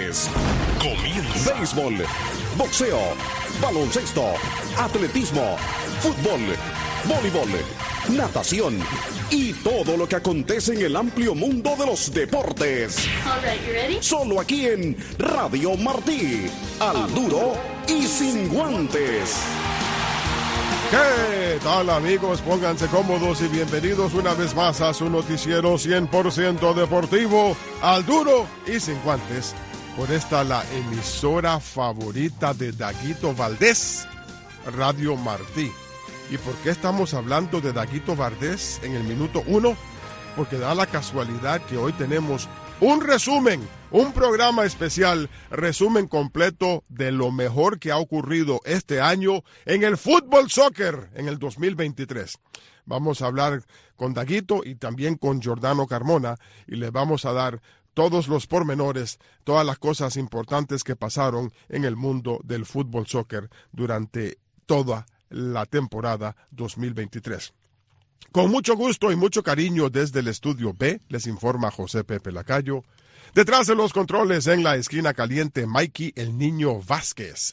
deportes. Comienza. Béisbol, boxeo, baloncesto, atletismo, fútbol, voleibol, natación y todo lo que acontece en el amplio mundo de los deportes. All right, you ready? Solo aquí en Radio Martí, al duro y sin guantes. ¿Qué tal, amigos? Pónganse cómodos y bienvenidos una vez más a su noticiero 100% deportivo, al duro y sin guantes. Por esta la emisora favorita de Daguito Valdés, Radio Martí. ¿Y por qué estamos hablando de Daguito Valdés en el minuto 1? Porque da la casualidad que hoy tenemos un resumen, un programa especial, resumen completo de lo mejor que ha ocurrido este año en el fútbol soccer en el 2023. Vamos a hablar con Daguito y también con Giordano Carmona y les vamos a dar todos los pormenores, todas las cosas importantes que pasaron en el mundo del fútbol soccer durante toda la temporada 2023. Con mucho gusto y mucho cariño desde el estudio B, les informa José Pepe Lacayo. Detrás de los controles en la esquina caliente, Mikey el Niño Vázquez.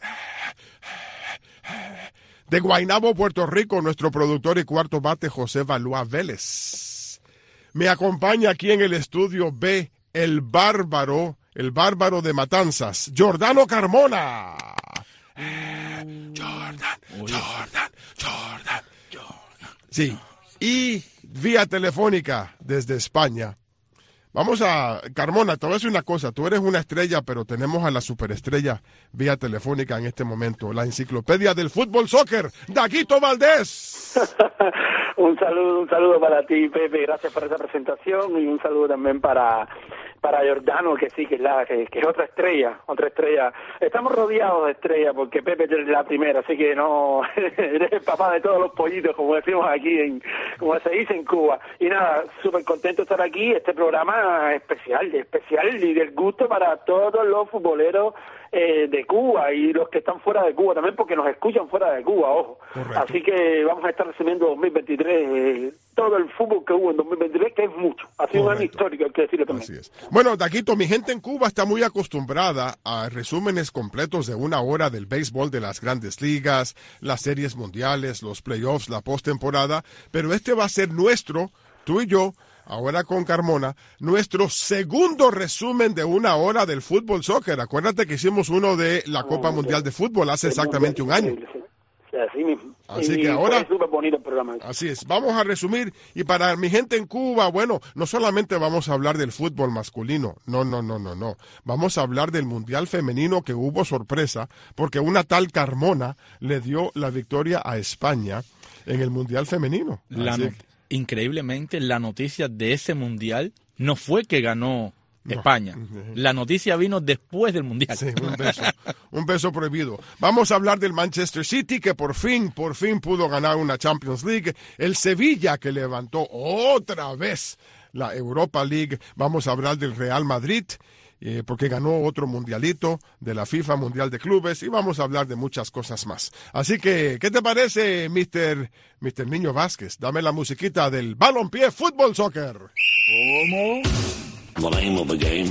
De Guaynabo, Puerto Rico, nuestro productor y cuarto bate, José Balúa Vélez. Me acompaña aquí en el estudio B, el bárbaro de Matanzas, Giordano Carmona. Jordan. Sí. Y vía telefónica desde España. Vamos a... Carmona, te voy a decir una cosa. Tú eres una estrella, pero tenemos a la superestrella vía telefónica en este momento. La enciclopedia del fútbol soccer, Daguito Valdés. Un saludo para ti, Pepe. Gracias por esa presentación. Y un saludo también para Giordano, que sí, que es otra estrella. Estamos rodeados de estrellas porque Pepe es la primera, así que no, eres el papá de todos los pollitos, como decimos aquí, como se dice en Cuba. Y nada, súper contento de estar aquí, este programa especial y del gusto para todos los futboleros de Cuba y los que están fuera de Cuba también, porque nos escuchan fuera de Cuba, ojo. Correcto. Así que vamos a estar resumiendo 2023, todo el fútbol que hubo en 2023, que es mucho. Ha sido un año histórico, hay que decirlo también. Así es. Bueno, Daguito, mi gente en Cuba está muy acostumbrada a resúmenes completos de una hora del béisbol de las grandes ligas, las series mundiales, los playoffs, la postemporada, pero este va a ser nuestro, tú y yo, ahora con Carmona, nuestro segundo resumen de una hora del fútbol soccer. Acuérdate que hicimos uno de la Copa Mundial de Fútbol hace exactamente un año. Así mismo. Así que ahora, fue súper bonito el programa. Así es, vamos a resumir. Y para mi gente en Cuba, bueno, no solamente vamos a hablar del fútbol masculino, no. Vamos a hablar del Mundial Femenino, que hubo sorpresa, porque una tal Carmona le dio la victoria a España en el Mundial Femenino. Increíblemente, la noticia de ese mundial no fue que ganó España. La noticia vino después del mundial. Sí, un beso prohibido. Vamos a hablar del Manchester City, que por fin pudo ganar una Champions League. El Sevilla, que levantó otra vez la Europa League. Vamos a hablar del Real Madrid, porque ganó otro mundialito de la FIFA Mundial de Clubes, y vamos a hablar de muchas cosas más. Así que, ¿qué te parece, Mr. Niño Vázquez? Dame la musiquita del Balompié Fútbol Soccer. ¿Cómo? The name of the game.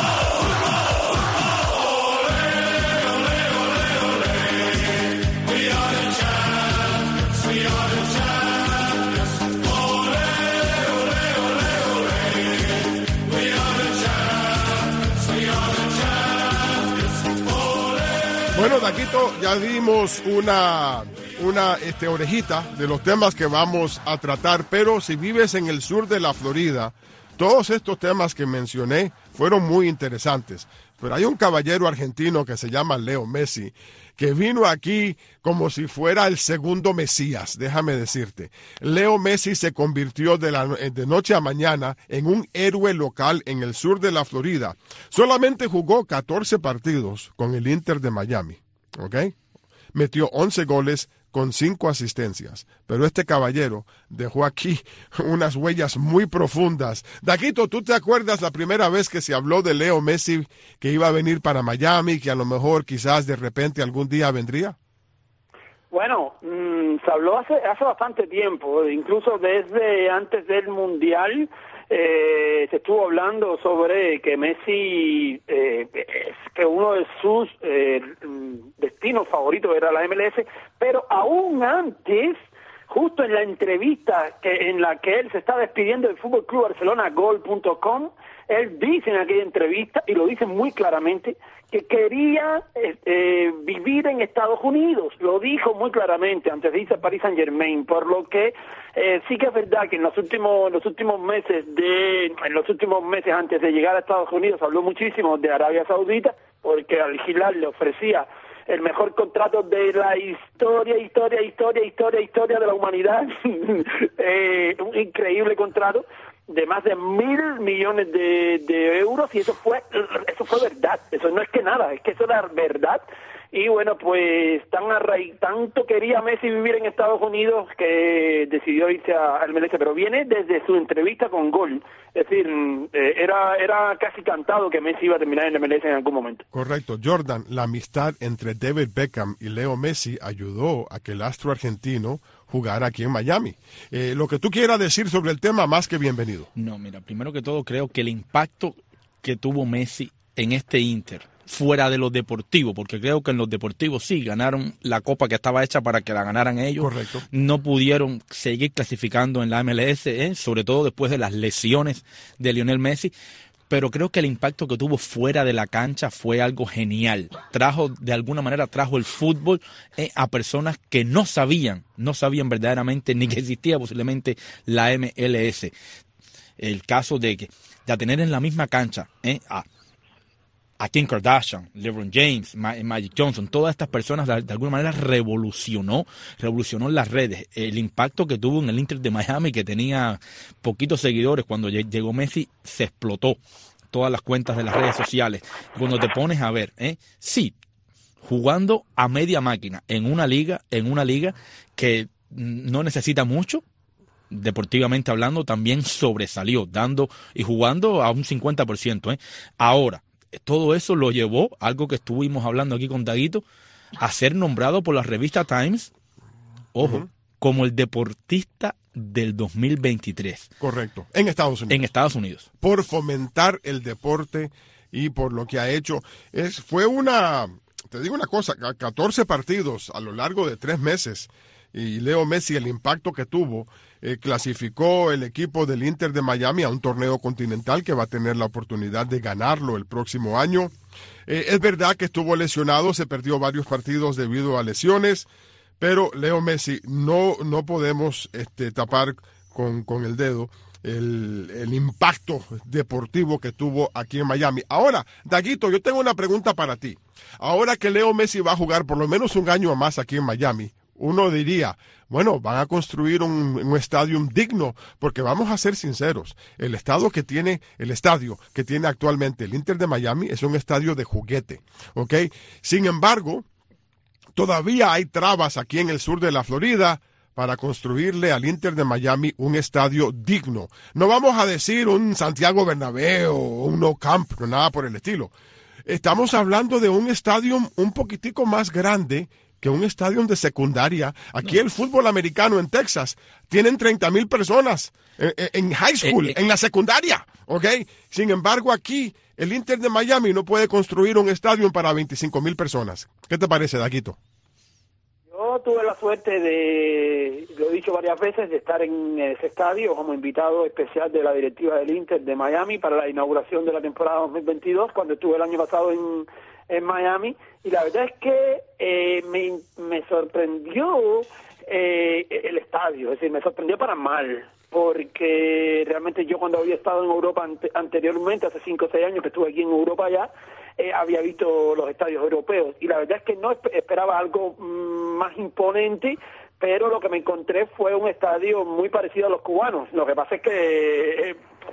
Bueno, Daguito, ya dimos una orejita de los temas que vamos a tratar, pero si vives en el sur de la Florida, todos estos temas que mencioné fueron muy interesantes. Pero hay un caballero argentino que se llama Leo Messi, que vino aquí como si fuera el segundo Mesías, déjame decirte. Leo Messi se convirtió de noche a mañana en un héroe local en el sur de la Florida. Solamente jugó 14 partidos con el Inter de Miami, ¿ok? Metió 11 goles con 5 asistencias. Pero este caballero dejó aquí unas huellas muy profundas. Daguito, ¿tú te acuerdas la primera vez que se habló de Leo Messi, que iba a venir para Miami, que a lo mejor quizás de repente algún día vendría? Bueno, se habló hace bastante tiempo, incluso desde antes del Mundial. Se estuvo hablando sobre que Messi uno de sus destinos favoritos era la MLS, pero aún antes, justo en la entrevista en la que él se está despidiendo del Fútbol Club Barcelona, Gol.com, él dice en aquella entrevista, y lo dice muy claramente, que quería vivir en Estados Unidos. Lo dijo muy claramente antes de irse a Paris Saint-Germain, por lo que sí que es verdad que en los últimos meses antes de llegar a Estados Unidos habló muchísimo de Arabia Saudita, porque Al Hilal le ofrecía el mejor contrato de la historia de la humanidad. Un increíble contrato de más de 1.000 millones de euros, y eso fue verdad. Eso no es que nada, es que eso era verdad. Y bueno, pues tanto quería Messi vivir en Estados Unidos que decidió irse al MLS, pero viene desde su entrevista con Gol. Es decir, era casi cantado que Messi iba a terminar en el MLS en algún momento. Correcto. Jordan, la amistad entre David Beckham y Leo Messi ayudó a que el astro argentino jugara aquí en Miami. Lo que tú quieras decir sobre el tema, más que bienvenido. No, mira, primero que todo creo que el impacto que tuvo Messi en este Inter, fuera de los deportivos, porque creo que en los deportivos sí ganaron la copa que estaba hecha para que la ganaran ellos. Correcto. No pudieron seguir clasificando en la MLS, sobre todo después de las lesiones de Lionel Messi, pero creo que el impacto que tuvo fuera de la cancha fue algo genial. De alguna manera trajo el fútbol a personas que no sabían verdaderamente ni que existía posiblemente la MLS. El caso de tener en la misma cancha a Kim Kardashian, LeBron James, Magic Johnson, todas estas personas de alguna manera revolucionó las redes. El impacto que tuvo en el Inter de Miami, que tenía poquitos seguidores, cuando llegó Messi se explotó todas las cuentas de las redes sociales. Cuando te pones a ver, sí, jugando a media máquina en una liga que no necesita mucho, deportivamente hablando, también sobresalió, dando y jugando a un 50%. Ahora, todo eso lo llevó, algo que estuvimos hablando aquí con Daguito, a ser nombrado por la revista Times, como el deportista del 2023. Correcto, en Estados Unidos. En Estados Unidos. Por fomentar el deporte y por lo que ha hecho. Te digo una cosa, 14 partidos a lo largo de 3 meses. Y Leo Messi, el impacto que tuvo, clasificó el equipo del Inter de Miami a un torneo continental que va a tener la oportunidad de ganarlo el próximo año. Es verdad que estuvo lesionado, se perdió varios partidos debido a lesiones, pero Leo Messi no podemos tapar con el dedo el impacto deportivo que tuvo aquí en Miami. Ahora, Daguito, yo tengo una pregunta para ti. Ahora que Leo Messi va a jugar por lo menos un año más aquí en Miami, uno diría, bueno, van a construir un estadio digno, porque vamos a ser sinceros, el estadio que tiene actualmente el Inter de Miami es un estadio de juguete, ¿ok? Sin embargo, todavía hay trabas aquí en el sur de la Florida para construirle al Inter de Miami un estadio digno. No vamos a decir un Santiago Bernabéu o un Nou Camp, no nada por el estilo. Estamos hablando de un estadio un poquitico más grande que un estadio de secundaria. Aquí el fútbol americano en Texas tienen 30,000 personas en high school, en la secundaria, ¿ok? Sin embargo, aquí el Inter de Miami no puede construir un estadio para 25,000 personas. ¿Qué te parece, Daguito? Yo tuve la suerte lo he dicho varias veces, de estar en ese estadio como invitado especial de la directiva del Inter de Miami para la inauguración de la temporada 2022, cuando estuve el año pasado en Miami, y la verdad es que me sorprendió el estadio, es decir, me sorprendió para mal, porque realmente yo cuando había estado en Europa anteriormente, hace 5 o 6 años que estuve aquí en Europa ya, había visto los estadios europeos, y la verdad es que no esperaba algo más imponente, pero lo que me encontré fue un estadio muy parecido a los cubanos. Lo que pasa es que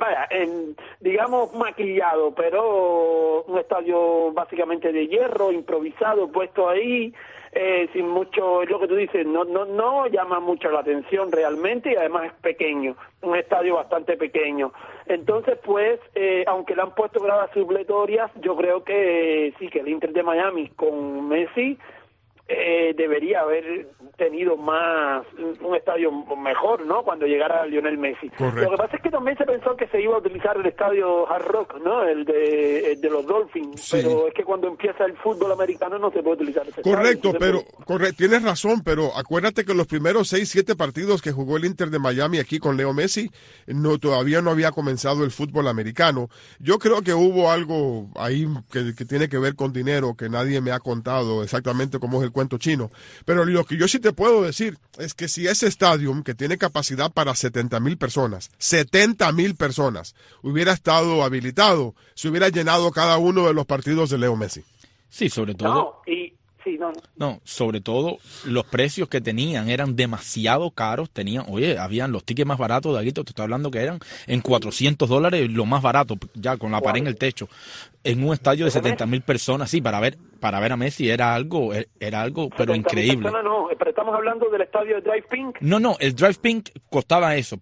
digamos maquillado, pero un estadio básicamente de hierro, improvisado, puesto ahí, sin mucho, es lo que tú dices, no llama mucho la atención realmente, y además es pequeño, un estadio bastante pequeño. Entonces, pues, aunque le han puesto gradas supletorias, yo creo que sí, que el Inter de Miami con Messi debería haber tenido más un estadio mejor, ¿no? Cuando llegara Lionel Messi. Correcto. Lo que pasa es que también se pensó que se iba a utilizar el estadio Hard Rock, ¿no? El de los Dolphins, Sí. pero es que cuando empieza el fútbol americano no se puede utilizar ese Correcto, estadio. pero tienes razón, pero acuérdate que los primeros 6-7 partidos que jugó el Inter de Miami aquí con Leo Messi, todavía no había comenzado el fútbol americano. Yo creo que hubo algo ahí que tiene que ver con dinero, que nadie me ha contado exactamente cómo es el cuento chino. Pero lo que yo sí te puedo decir es que si ese estadio, que tiene capacidad para 70,000 personas, 70,000 personas, hubiera estado habilitado, se hubiera llenado cada uno de los partidos de Leo Messi. Sí, sobre todo. No, Sobre todo los precios que tenían eran demasiado caros. Habían los tickets más baratos de aquí, te estoy hablando que eran en $400, lo más barato, ya con la pared en el techo, en un estadio de 70,000 personas. Sí, para ver a Messi era algo pero increíble. No, pero estamos hablando del estadio de Drive Pink. No, el Drive Pink costaba eso,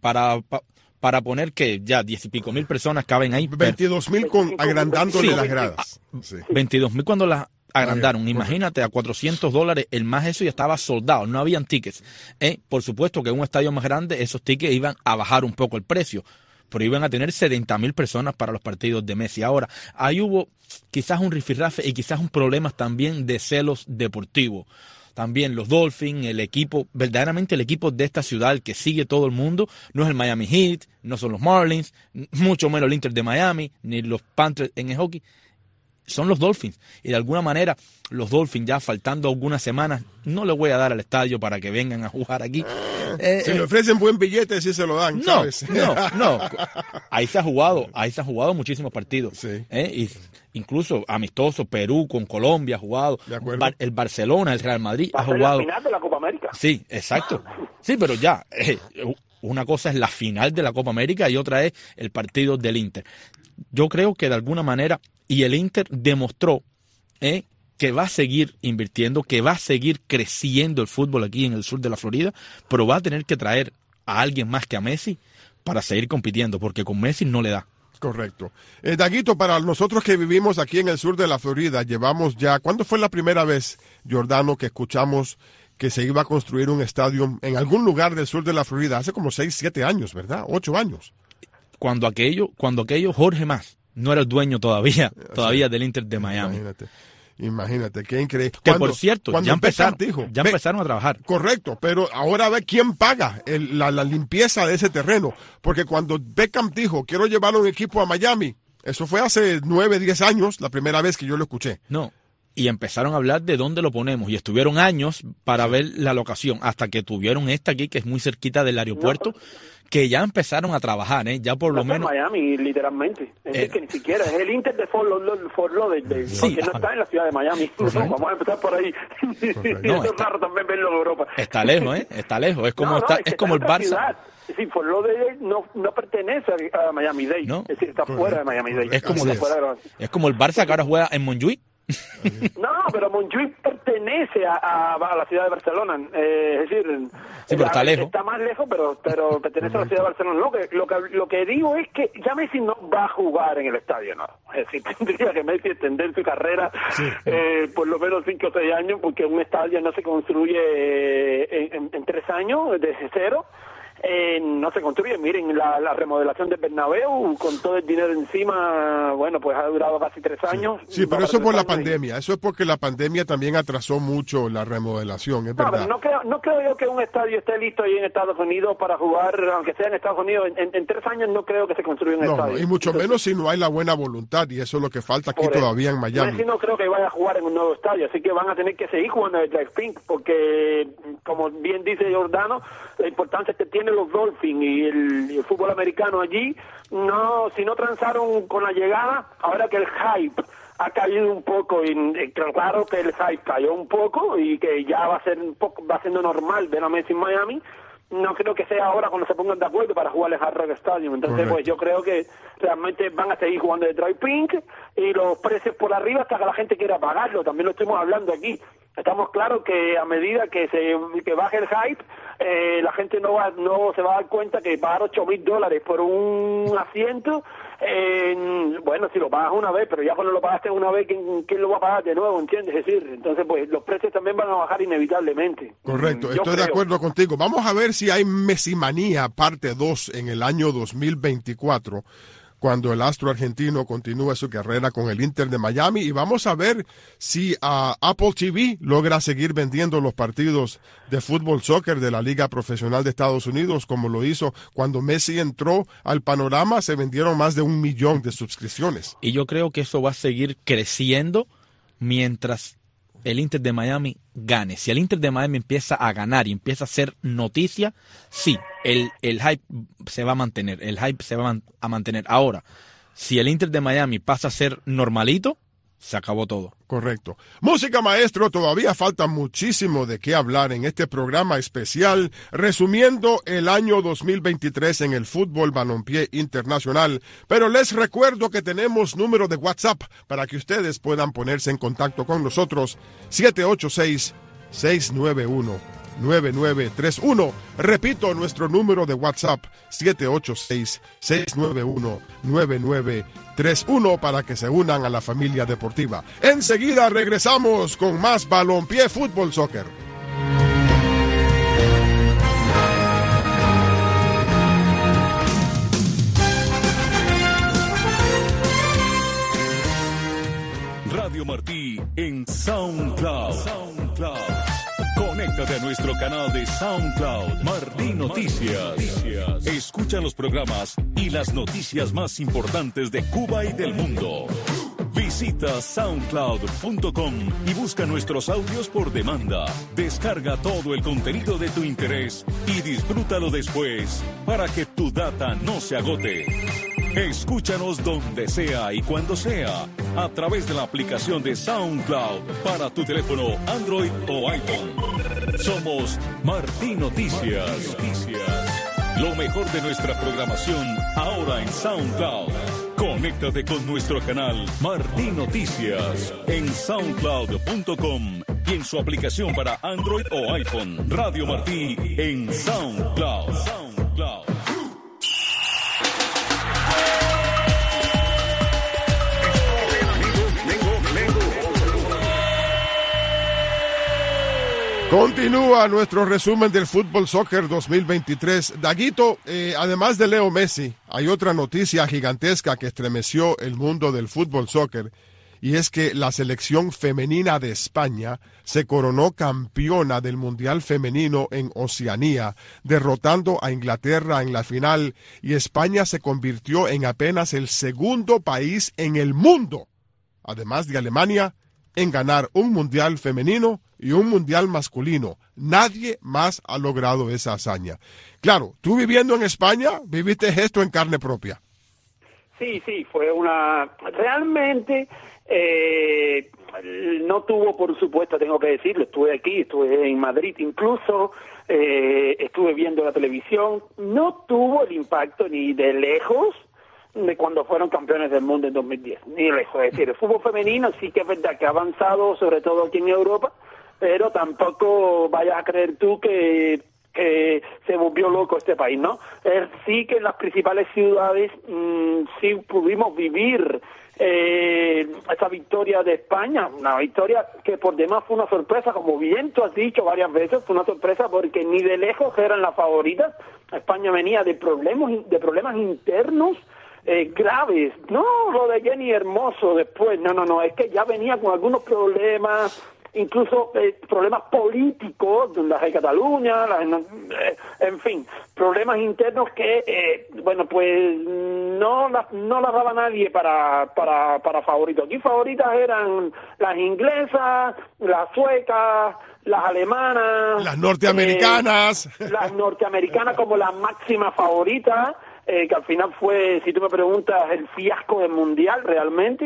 para poner que ya 10 y pico mil personas caben ahí. 22,000 agrandándole Sí. las gradas. Sí. 22,000 cuando las agrandaron. Correcto. Imagínate, a $400, el más eso ya estaba soldado, no habían tickets. Por supuesto que en un estadio más grande esos tickets iban a bajar un poco el precio, pero iban a tener 70,000 personas para los partidos de Messi. Ahora, ahí hubo quizás un rifirrafe y quizás un problema también de celos deportivos. También los Dolphins, verdaderamente el equipo de esta ciudad, el que sigue todo el mundo, no es el Miami Heat, no son los Marlins, mucho menos el Inter de Miami, ni los Panthers en el hockey. Son los Dolphins, y de alguna manera los Dolphins, ya faltando algunas semanas, no les voy a dar al estadio para que vengan a jugar aquí. Si le ofrecen buen billete, sí se lo dan, No, ¿sabes? no. Ahí se han jugado muchísimos partidos. Sí. Y incluso amistoso, Perú con Colombia ha jugado. De acuerdo. El Barcelona, el Real Madrid Va ha a ser jugado. la final de la Copa América. Sí, exacto. Sí, pero ya, una cosa es la final de la Copa América y otra es el partido del Inter. Yo creo que de alguna manera, y el Inter demostró que va a seguir invirtiendo, que va a seguir creciendo el fútbol aquí en el sur de la Florida, pero va a tener que traer a alguien más que a Messi para seguir compitiendo, porque con Messi no le da. Correcto. Daguito, para nosotros que vivimos aquí en el sur de la Florida, llevamos ya... ¿Cuándo fue la primera vez, Giordano, que escuchamos que se iba a construir un estadio en algún lugar del sur de la Florida? Hace como 6, 7 años, ¿verdad? 8 años. Cuando aquello Jorge Mas no era el dueño todavía del Inter de Miami. Imagínate, qué increíble. Que por cierto, ya empezaron a trabajar. Correcto, pero ahora ve quién paga la limpieza de ese terreno. Porque cuando Beckham dijo, quiero llevar un equipo a Miami, eso fue hace 9, 10 años, la primera vez que yo lo escuché. No, y empezaron a hablar de dónde lo ponemos, y estuvieron años para ver la locación, hasta que tuvieron esta aquí, que es muy cerquita del aeropuerto, que ya empezaron a trabajar, ya por lo menos. Miami, literalmente. Es decir, que ni siquiera es el Inter de Fort Lauderdale, Sí. porque no está en la ciudad de Miami. No, vamos a empezar por ahí. No, es raro también verlo en Europa. Está lejos, está lejos. Es como, es como el Barça. Es decir, Fort Lauderdale no pertenece a Miami Dade. No. Es decir, está fuera de Miami Dade. Es como, es como el Barça que ahora juega en Montjuïc. No, pero Montjuïc pertenece a la ciudad de Barcelona. Es decir, sí, pero está lejos. Está más lejos, pero pertenece a la ciudad de Barcelona. Lo que digo es que ya Messi no va a jugar en el estadio, ¿no? Es decir, tendría que Messi extender su carrera por lo menos 5 o 6 años, porque un estadio no se construye en 3 años desde cero. No se construye. Miren, la remodelación del Bernabéu, con todo el dinero encima, bueno, pues ha durado casi 3 años. Sí, pero eso es por la pandemia. Eso es porque la pandemia también atrasó mucho la remodelación, es verdad. No creo yo que un estadio esté listo ahí en Estados Unidos para jugar, aunque sea en Estados Unidos. En 3 años no creo que se construya un estadio. Y mucho menos si no hay la buena voluntad, y eso es lo que falta aquí todavía en Miami. Messi no creo que vaya a jugar en un nuevo estadio, así que van a tener que seguir jugando en el Drive Pink, porque, como bien dice Giordano, la importancia que tiene los Dolphins y el fútbol americano allí, si no transaron con la llegada, ahora que el hype ha caído un poco, y claro que el hype cayó un poco y que ya va siendo normal ver a Messi en Miami, no creo que sea ahora cuando se pongan de acuerdo para jugar el Hard Rock Stadium. Entonces, correcto, pues yo creo que realmente van a seguir jugando de Drive Pink, y los precios por arriba hasta que la gente quiera pagarlo. También lo estuvimos hablando aquí. estamos claros que a medida que baje el hype, la gente no se va a dar cuenta que pagar $8,000 por un asiento, bueno, si lo pagas una vez, pero ya cuando lo pagaste una vez, ¿quién lo va a pagar de nuevo? ¿Entiendes? Es decir, entonces pues los precios también van a bajar inevitablemente. Correcto, estoy de acuerdo contigo. Vamos a ver si hay Messimanía parte 2 en el año 2024. Cuando el astro argentino continúa su carrera con el Inter de Miami, y vamos a ver si Apple TV logra seguir vendiendo los partidos de fútbol soccer de la Liga Profesional de Estados Unidos, como lo hizo cuando Messi entró al panorama. Se vendieron más de 1 millón de suscripciones. Y yo creo que eso va a seguir creciendo mientras el Inter de Miami gane. Si el Inter de Miami empieza a ganar y empieza a hacer noticia, sí, el hype se va a mantener, a mantener. Ahora, si el Inter de Miami pasa a ser normalito, se acabó todo. Correcto. Música, maestro, todavía falta muchísimo de qué hablar en este programa especial, resumiendo el año 2023 en el fútbol balompié internacional. Pero les recuerdo que tenemos número de WhatsApp para que ustedes puedan ponerse en contacto con nosotros, 786-691-9931. Repito, nuestro número de WhatsApp, 786-691-9931, para que se unan a la familia deportiva. Enseguida regresamos con más balompié fútbol soccer. Radio Martí en SoundCloud. Conéctate a nuestro canal de SoundCloud, Martí Noticias. Escucha los programas y las noticias más importantes de Cuba y del mundo. Visita soundcloud.com y busca nuestros audios por demanda. Descarga todo el contenido de tu interés y disfrútalo después para que tu data no se agote. Escúchanos donde sea y cuando sea a través de la aplicación de SoundCloud para tu teléfono Android o iPhone. Somos Martí Noticias. Lo mejor de nuestra programación ahora en SoundCloud. Conéctate con nuestro canal Martí Noticias en soundcloud.com y en su aplicación para Android o iPhone. Radio Martí en SoundCloud. Continúa nuestro resumen del fútbol soccer 2023. Daguito, además de Leo Messi, hay otra noticia gigantesca que estremeció el mundo del fútbol soccer, y es que la selección femenina de España se coronó campeona del Mundial Femenino en Oceanía, derrotando a Inglaterra en la final, y España se convirtió en apenas el segundo país en el mundo, además de Alemania, en ganar un Mundial femenino y un Mundial masculino. Nadie más ha logrado esa hazaña. Claro, tú viviendo en España, viviste esto en carne propia. Sí, fue realmente no tuvo, por supuesto, tengo que decirlo, estuve aquí, estuve en Madrid incluso, estuve viendo la televisión, no tuvo el impacto ni de lejos de cuando fueron campeones del mundo en 2010, ni lejos. Es decir, el fútbol femenino sí que es verdad que ha avanzado, sobre todo aquí en Europa, pero tampoco vayas a creer tú que se volvió loco este país, ¿no? Sí que en las principales ciudades sí pudimos vivir esa victoria de España, una victoria que por demás fue una sorpresa, como bien tú has dicho varias veces, fue una sorpresa porque ni de lejos eran las favoritas. España venía de problemas internos graves, no lo de Jenny Hermoso después, no, es que ya venía con algunos problemas, incluso problemas políticos, donde hay Cataluña, en fin, problemas internos que, pues no las daba nadie para favoritos. Aquí favoritas eran las inglesas, las suecas, las alemanas, las norteamericanas, como la máxima favorita. Que al final fue, si tú me preguntas, el fiasco del Mundial realmente.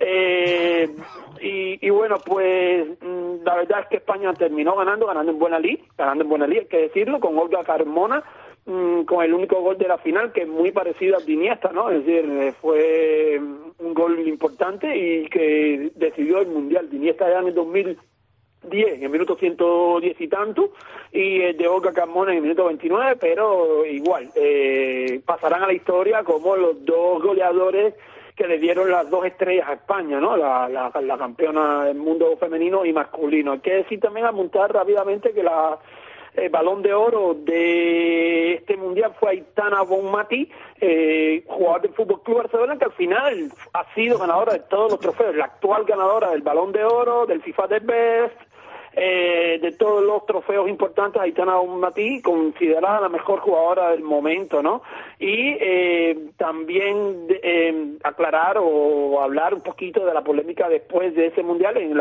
Y bueno, pues la verdad es que España terminó ganando en buena lid, hay que decirlo, con Olga Carmona, con el único gol de la final, que es muy parecido al de Iniesta, ¿no? Es decir, fue un gol importante y que decidió el Mundial. De Iniesta ya en el 10, en el minuto 110 y tanto, y el de Olga Carmona en el minuto 29, pero igual, pasarán a la historia como los dos goleadores que le dieron las 2 estrellas a España, ¿no? La campeona del mundo femenino y masculino. Hay que decir también, apuntar rápidamente, que el Balón de Oro de este mundial fue Aitana Bonmatí, jugador del Fútbol Club Barcelona, que al final ha sido ganadora de todos los trofeos, la actual ganadora del Balón de Oro, del FIFA The Best, de todos los trofeos importantes. Aitana Bonmatí, considerada la mejor jugadora del momento, ¿no? Y también aclarar o hablar un poquito de la polémica después de ese mundial en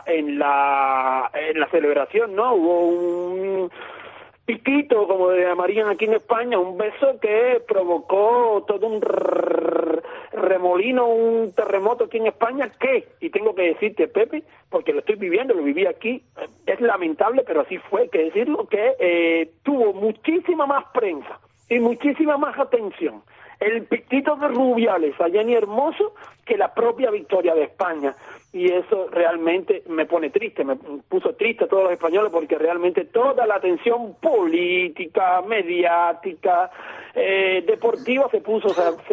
la celebración, ¿no? Hubo un piquito, como le llamarían aquí en España, un beso que provocó todo un remolino, un terremoto aquí en España que, y tengo que decirte, Pepe, porque lo estoy viviendo, lo viví aquí, es lamentable, pero así fue, hay que decirlo, que tuvo muchísima más prensa y muchísima más atención el piquito de Rubiales a Jenny Hermoso que la propia victoria de España. Y eso realmente me pone triste, me puso triste a todos los españoles, porque realmente toda la atención política, mediática, deportiva se puso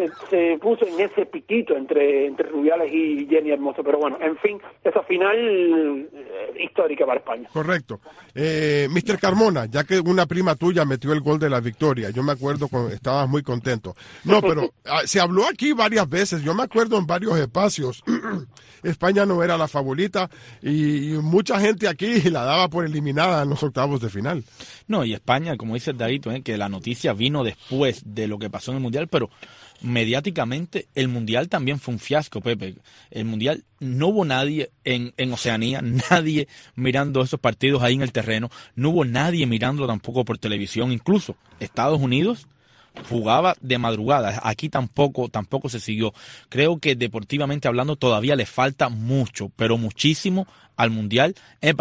en ese piquito entre Rubiales y Jenny Hermoso. Pero bueno, en fin, esa final histórica para España. Correcto. Mr. Carmona, ya que una prima tuya metió el gol de la victoria, yo me acuerdo cuando estabas muy contento. No, pero se habló aquí varias veces, yo me acuerdo en varios espacios, España no era la favorita y mucha gente aquí la daba por eliminada en los octavos de final. No, y España, como dice David, que la noticia vino después de lo que pasó en el Mundial, pero mediáticamente el Mundial también fue un fiasco, Pepe. El Mundial, no hubo nadie en Oceanía, nadie mirando esos partidos ahí en el terreno, no hubo nadie mirándolo tampoco por televisión, incluso Estados Unidos jugaba de madrugada, aquí tampoco se siguió. Creo que deportivamente hablando todavía le falta mucho, pero muchísimo al Mundial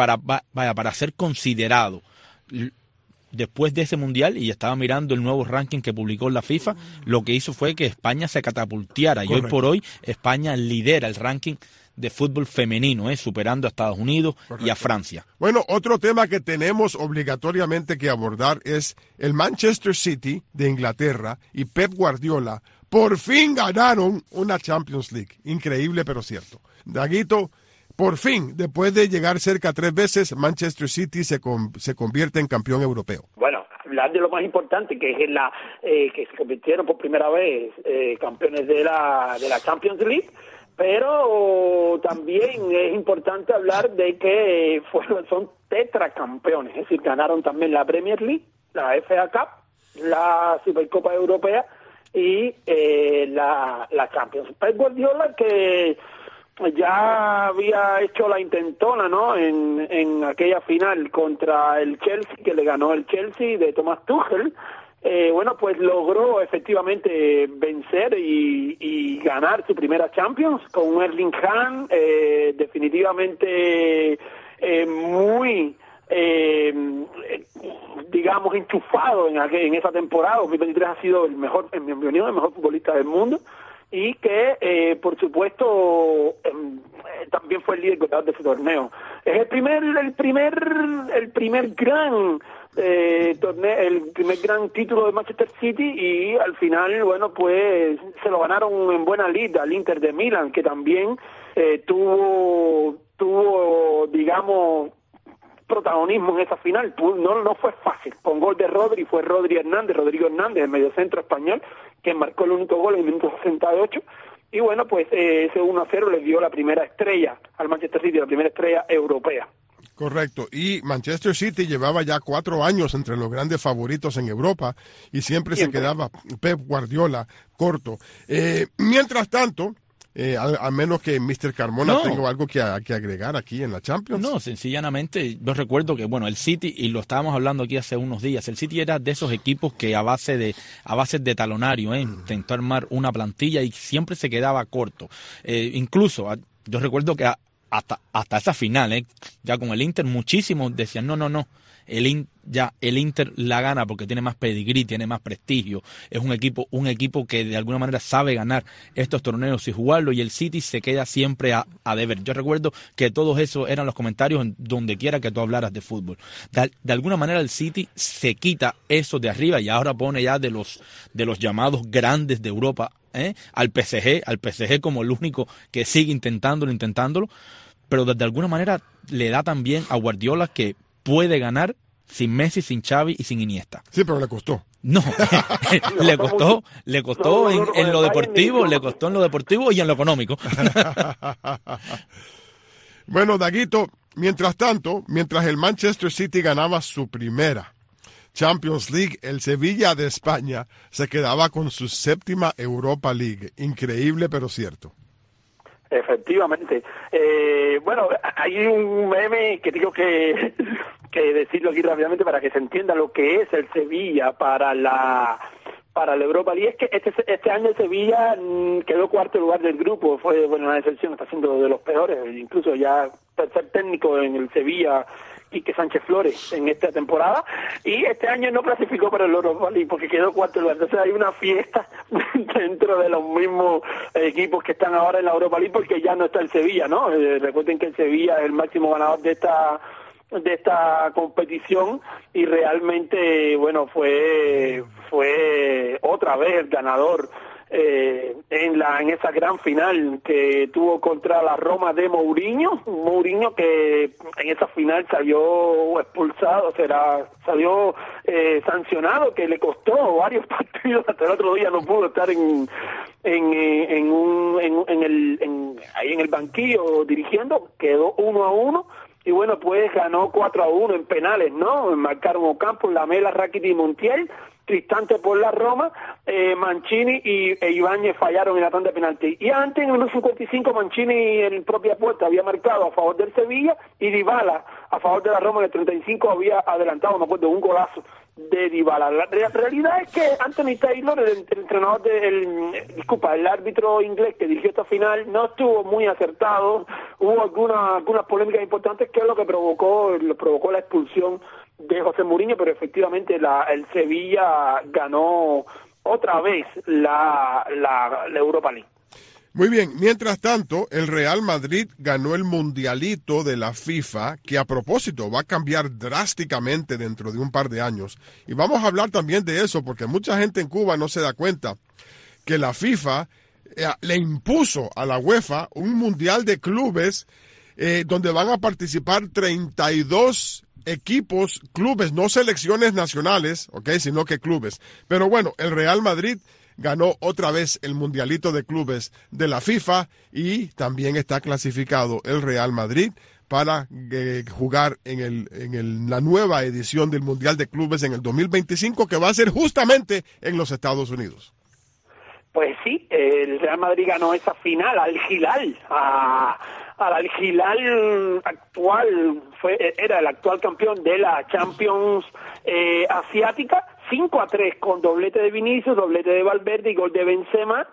para ser considerado. Después de ese Mundial, y estaba mirando el nuevo ranking que publicó la FIFA, lo que hizo fue que España se catapulteara. Correcto. Y hoy por hoy España lidera el ranking de fútbol femenino, superando a Estados Unidos. Correcto. Y a Francia. Bueno, otro tema que tenemos obligatoriamente que abordar es el Manchester City de Inglaterra y Pep Guardiola. Por fin ganaron una Champions League. Increíble, pero cierto. Daguito, por fin, después de llegar cerca 3 veces, Manchester City se convierte en campeón europeo. Bueno, hablar de lo más importante, que es que se convirtieron por primera vez campeones de la Champions League, pero también es importante hablar de que son tetracampeones, es decir, ganaron también la Premier League, la FA Cup, la Supercopa Europea y la Champions. Pep Guardiola, que ya había hecho la intentona, ¿no?, en aquella final contra el Chelsea, que le ganó el Chelsea de Thomas Tuchel. Bueno, pues logró efectivamente vencer y ganar su primera Champions con un Erling Haaland definitivamente muy digamos enchufado en esa temporada. 2023 ha sido el mejor, en mi opinión, el mejor futbolista del mundo, y que por supuesto también fue el líder goleador de ese torneo. Es el primer gran torneo, el primer gran título de Manchester City, y al final, bueno, pues se lo ganaron en buena lid al Inter de Milán, que también tuvo digamos protagonismo en esa final. No fue fácil, con gol de Rodrigo Hernández, el mediocentro español, que marcó el único gol en el minuto 68, y bueno, pues ese 1-0 le dio la primera estrella al Manchester City, la primera estrella europea. Correcto, y Manchester City llevaba ya 4 años entre los grandes favoritos en Europa, y siempre se quedaba Pep Guardiola corto. Mientras tanto, a menos que Mr. Carmona tenga algo que agregar aquí en la Champions. No, sencillamente yo recuerdo que, bueno, el City, y lo estábamos hablando aquí hace unos días, el City era de esos equipos que a base de talonario intentó armar una plantilla y siempre se quedaba corto. Incluso, yo recuerdo que hasta esa final, ya con el Inter, muchísimos decían, no, el Inter la gana porque tiene más pedigrí, tiene más prestigio, es un equipo que de alguna manera sabe ganar estos torneos y jugarlo, y el City se queda siempre a deber. Yo recuerdo que todos esos eran los comentarios en donde quiera que tú hablaras de fútbol. De alguna manera el City se quita eso de arriba y ahora pone ya de los llamados grandes de Europa, al PSG como el único que sigue intentándolo, pero de alguna manera le da también a Guardiola que puede ganar sin Messi, sin Xavi y sin Iniesta. Sí, pero le costó. No, le costó en lo deportivo, le costó en lo deportivo y en lo económico. Bueno, Daguito, mientras el Manchester City ganaba su primera Champions League, el Sevilla de España se quedaba con su 7ª Europa League. Increíble, pero cierto. Efectivamente. Bueno, hay un meme que tengo que decirlo aquí rápidamente para que se entienda lo que es el Sevilla para la Europa League. Es que este año el Sevilla quedó 4º lugar del grupo, fue una decepción, está siendo de los peores, incluso ya tercer técnico en el Sevilla, Quique Sánchez Flores, en esta temporada, y este año no clasificó para el Europa League porque quedó 4º lugar. Entonces hay una fiesta dentro de los mismos equipos que están ahora en la Europa League porque ya no está el Sevilla, ¿no? Recuerden que el Sevilla es el máximo ganador de esta competición y realmente, bueno, fue otra vez el ganador en esa gran final que tuvo contra la Roma de Mourinho que en esa final salió expulsado, salió sancionado, que le costó varios partidos, hasta el otro día no pudo estar ahí en el banquillo dirigiendo, quedó 1-1. Y bueno, pues ganó 4-1 en penales, ¿no? Marcaron Ocampo, Lamela, Rakitic y Montiel, Cristante por la Roma, Mancini e Ibáñez fallaron en la tanda de penalti. Y antes, en el 55, Mancini en propia puerta había marcado a favor del Sevilla y Dybala a favor de la Roma en el 35 había adelantado, me acuerdo, un golazo de Dybala. La realidad es que Anthony Taylor, el entrenador el árbitro inglés que dirigió esta final, no estuvo muy acertado. Hubo algunas polémicas importantes que es lo que provocó la expulsión de José Mourinho, pero efectivamente el Sevilla ganó otra vez la Europa League. Muy bien, mientras tanto, el Real Madrid ganó el Mundialito de la FIFA, que a propósito va a cambiar drásticamente dentro de un par de años. Y vamos a hablar también de eso, porque mucha gente en Cuba no se da cuenta que la FIFA le impuso a la UEFA un Mundial de Clubes donde van a participar 32 equipos, clubes, no selecciones nacionales, sino que clubes. Pero bueno, el Real Madrid ganó otra vez el Mundialito de Clubes de la FIFA y también está clasificado el Real Madrid para jugar en la nueva edición del Mundial de Clubes en el 2025, que va a ser justamente en los Estados Unidos. Pues sí, el Real Madrid ganó esa final al Hilal, al Hilal actual, era el actual campeón de la Champions asiática, 5-3 con doblete de Vinicius, doblete de Valverde y gol de Benzema.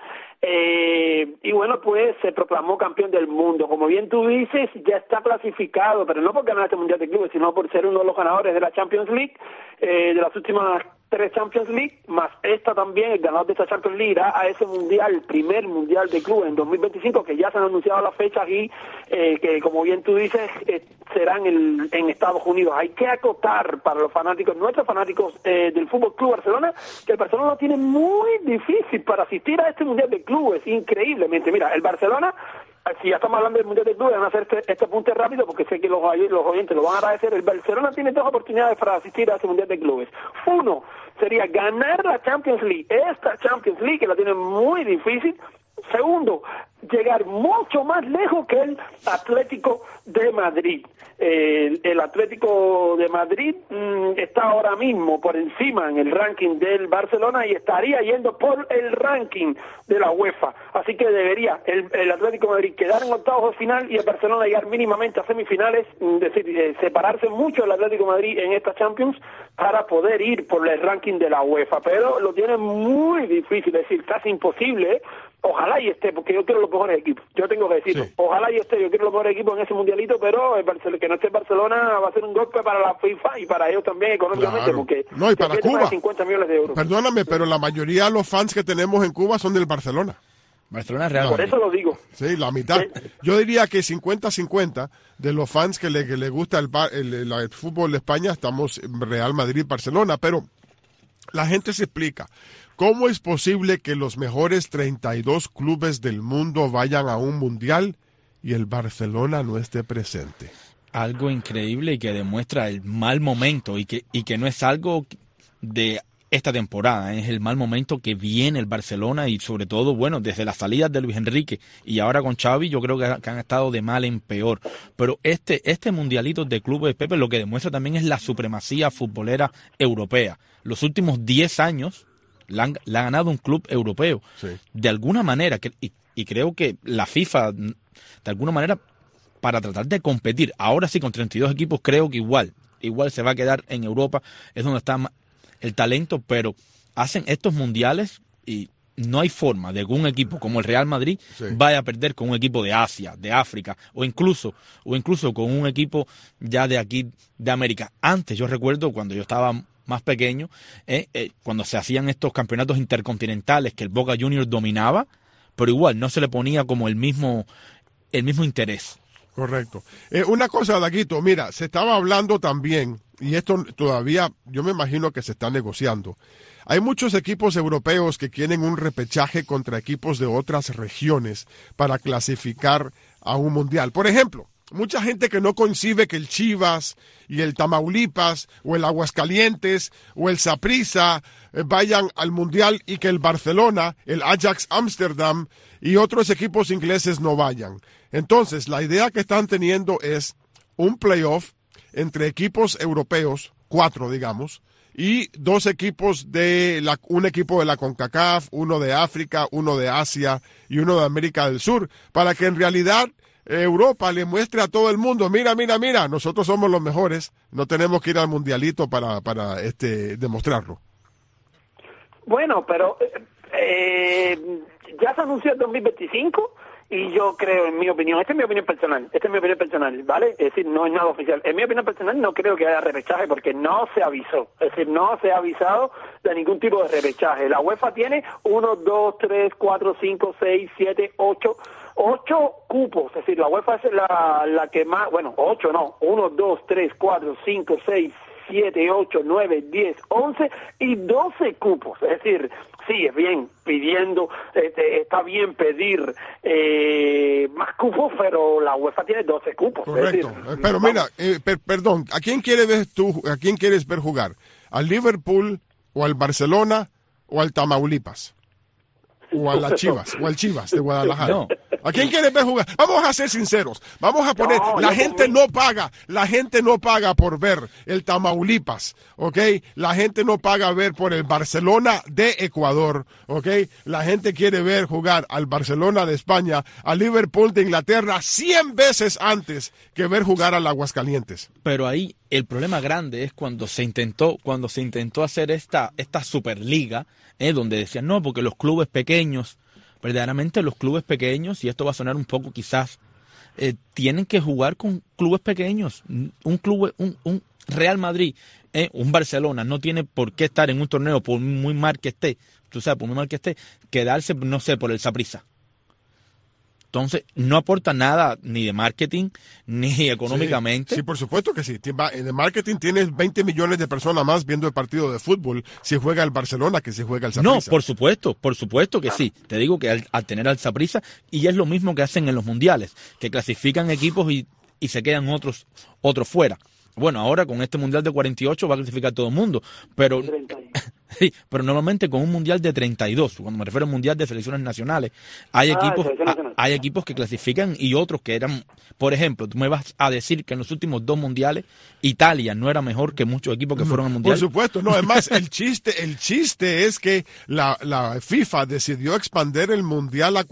Y bueno, pues se proclamó campeón del mundo. Como bien tú dices, ya está clasificado, pero no por ganar este Mundial de Clubes, sino por ser uno de los ganadores de la Champions League, de las últimas 3 Champions League, más esta también, el ganador de esta Champions League irá a ese mundial, el primer mundial de clubes en 2025, que ya se han anunciado las fechas y que, como bien tú dices, serán en Estados Unidos. Hay que acotar para los fanáticos, nuestros fanáticos del Fútbol Club Barcelona, que el Barcelona lo tiene muy difícil para asistir a este mundial de clubes, increíblemente. Mira, el Barcelona, si ya estamos hablando del Mundial de Clubes, van a hacer este apunte rápido porque sé que los oyentes lo van a agradecer. El Barcelona tiene 2 oportunidades para asistir a ese Mundial de Clubes. Uno sería ganar la Champions League, esta Champions League que la tiene muy difícil. Segundo, llegar mucho más lejos que el Atlético de Madrid. El Atlético de Madrid está ahora mismo por encima en el ranking del Barcelona y estaría yendo por el ranking de la UEFA. Así que debería el Atlético de Madrid quedar en octavos de final y el Barcelona llegar mínimamente a semifinales, es decir, separarse mucho del Atlético de Madrid en esta Champions para poder ir por el ranking de la UEFA. Pero lo tiene muy difícil, es decir, casi imposible. Ojalá y esté, porque yo quiero los mejores equipos. Yo tengo que decirlo. Sí. Ojalá y esté, yo quiero los mejores equipos en ese mundialito, pero que no esté Barcelona va a ser un golpe para la FIFA y para ellos también económicamente, Claro. porque No, y para se pierde Cuba. más de 50 millones de euros. Perdóname, pero la mayoría de los fans que tenemos en Cuba son del Barcelona. Barcelona Real Por Madrid. eso lo digo. Sí, la mitad. Yo diría que 50-50 de los fans que le gusta el fútbol de España, estamos en Real Madrid, Barcelona, pero la gente se explica. ¿Cómo es posible que los mejores 32 clubes del mundo vayan a un mundial y el Barcelona no esté presente? Algo increíble y que demuestra el mal momento y que no es algo de esta temporada, es el mal momento que viene el Barcelona y sobre todo, bueno, desde las salidas de Luis Enrique y ahora con Xavi yo creo que han estado de mal en peor. Pero este mundialito de clubes, Pepe, lo que demuestra también es la supremacía futbolera europea. Los últimos 10 años la ha ganado un club europeo. Sí. De alguna manera, y creo que la FIFA, de alguna manera, para tratar de competir, ahora sí con 32 equipos, creo que igual se va a quedar en Europa, es donde está el talento, pero hacen estos mundiales y no hay forma de que un equipo como el Real Madrid vaya a perder con un equipo de Asia, de África, o incluso con un equipo ya de aquí, de América. Antes, yo recuerdo cuando yo estaba más pequeño, cuando se hacían estos campeonatos intercontinentales que el Boca Juniors dominaba, pero igual no se le ponía como el mismo interés. Correcto. Una cosa, Daguito, mira, se estaba hablando también, y esto todavía yo me imagino que se está negociando. Hay muchos equipos europeos que quieren un repechaje contra equipos de otras regiones para clasificar a un mundial. Por ejemplo, mucha gente que no concibe que el Chivas y el Tamaulipas o el Aguascalientes o el Saprissa vayan al mundial y que el Barcelona, el Ajax Amsterdam y otros equipos ingleses no vayan. Entonces, la idea que están teniendo es un playoff entre equipos europeos, 4 digamos, y 2 equipos un equipo de la CONCACAF, uno de África, uno de Asia y uno de América del Sur, para que en realidad Europa le muestre a todo el mundo, mira, nosotros somos los mejores, no tenemos que ir al mundialito para demostrarlo. Bueno, pero ya se anunció el 2025 y yo creo, en mi opinión, esta es mi opinión personal, ¿vale? Es decir, no es nada oficial. En mi opinión personal no creo que haya repechaje porque no se avisó. Es decir, no se ha avisado de ningún tipo de repechaje. La UEFA tiene 1, 2, 3, 4, 5, 6, 7, 8 cupos, es decir, la UEFA es la que más, bueno, 8 no, 1, 2, 3, 4, 5, 6, 7, 8, 9, 10, 11 y 12 cupos, es decir, sí, es bien pidiendo, está bien pedir más cupos, pero la UEFA tiene 12 cupos. Correcto, es decir, pero mira, perdón, ¿a quién quieres ver jugar? ¿Al Liverpool o al Barcelona o al Tamaulipas? O a las Chivas, o al Chivas de Guadalajara. No. ¿A quién quieres ver jugar? Vamos a ser sinceros. Vamos a poner, la gente no paga por ver el Tamaulipas, ¿ok? La gente no paga ver por el Barcelona de Ecuador, ¿ok? La gente quiere ver jugar al Barcelona de España, al Liverpool de Inglaterra 100 veces antes que ver jugar al Aguascalientes. Pero ahí el problema grande es cuando se intentó hacer esta Superliga, donde decían, no, porque los clubes pequeños, verdaderamente los clubes pequeños, y esto va a sonar un poco quizás, tienen que jugar con clubes pequeños. Un Real Madrid, un Barcelona, no tiene por qué estar en un torneo, por muy mal que esté, quedarse, no sé, por el Saprissa. Entonces, no aporta nada ni de marketing, ni económicamente. Sí, por supuesto que sí. En el marketing tienes 20 millones de personas más viendo el partido de fútbol si juega el Barcelona que si juega el Saprissa. No, por supuesto que sí. Te digo que al tener al Saprissa, y es lo mismo que hacen en los mundiales, que clasifican equipos y se quedan otros fuera. Bueno, ahora con este mundial de 48 va a clasificar todo el mundo, pero sí, pero normalmente con un mundial de 32, cuando me refiero a un mundial de selecciones nacionales, hay equipos que clasifican y otros que eran, por ejemplo, tú me vas a decir que en los últimos 2 mundiales Italia no era mejor que muchos equipos que fueron al mundial. Por supuesto, no, además el chiste es que la FIFA decidió expandir el mundial a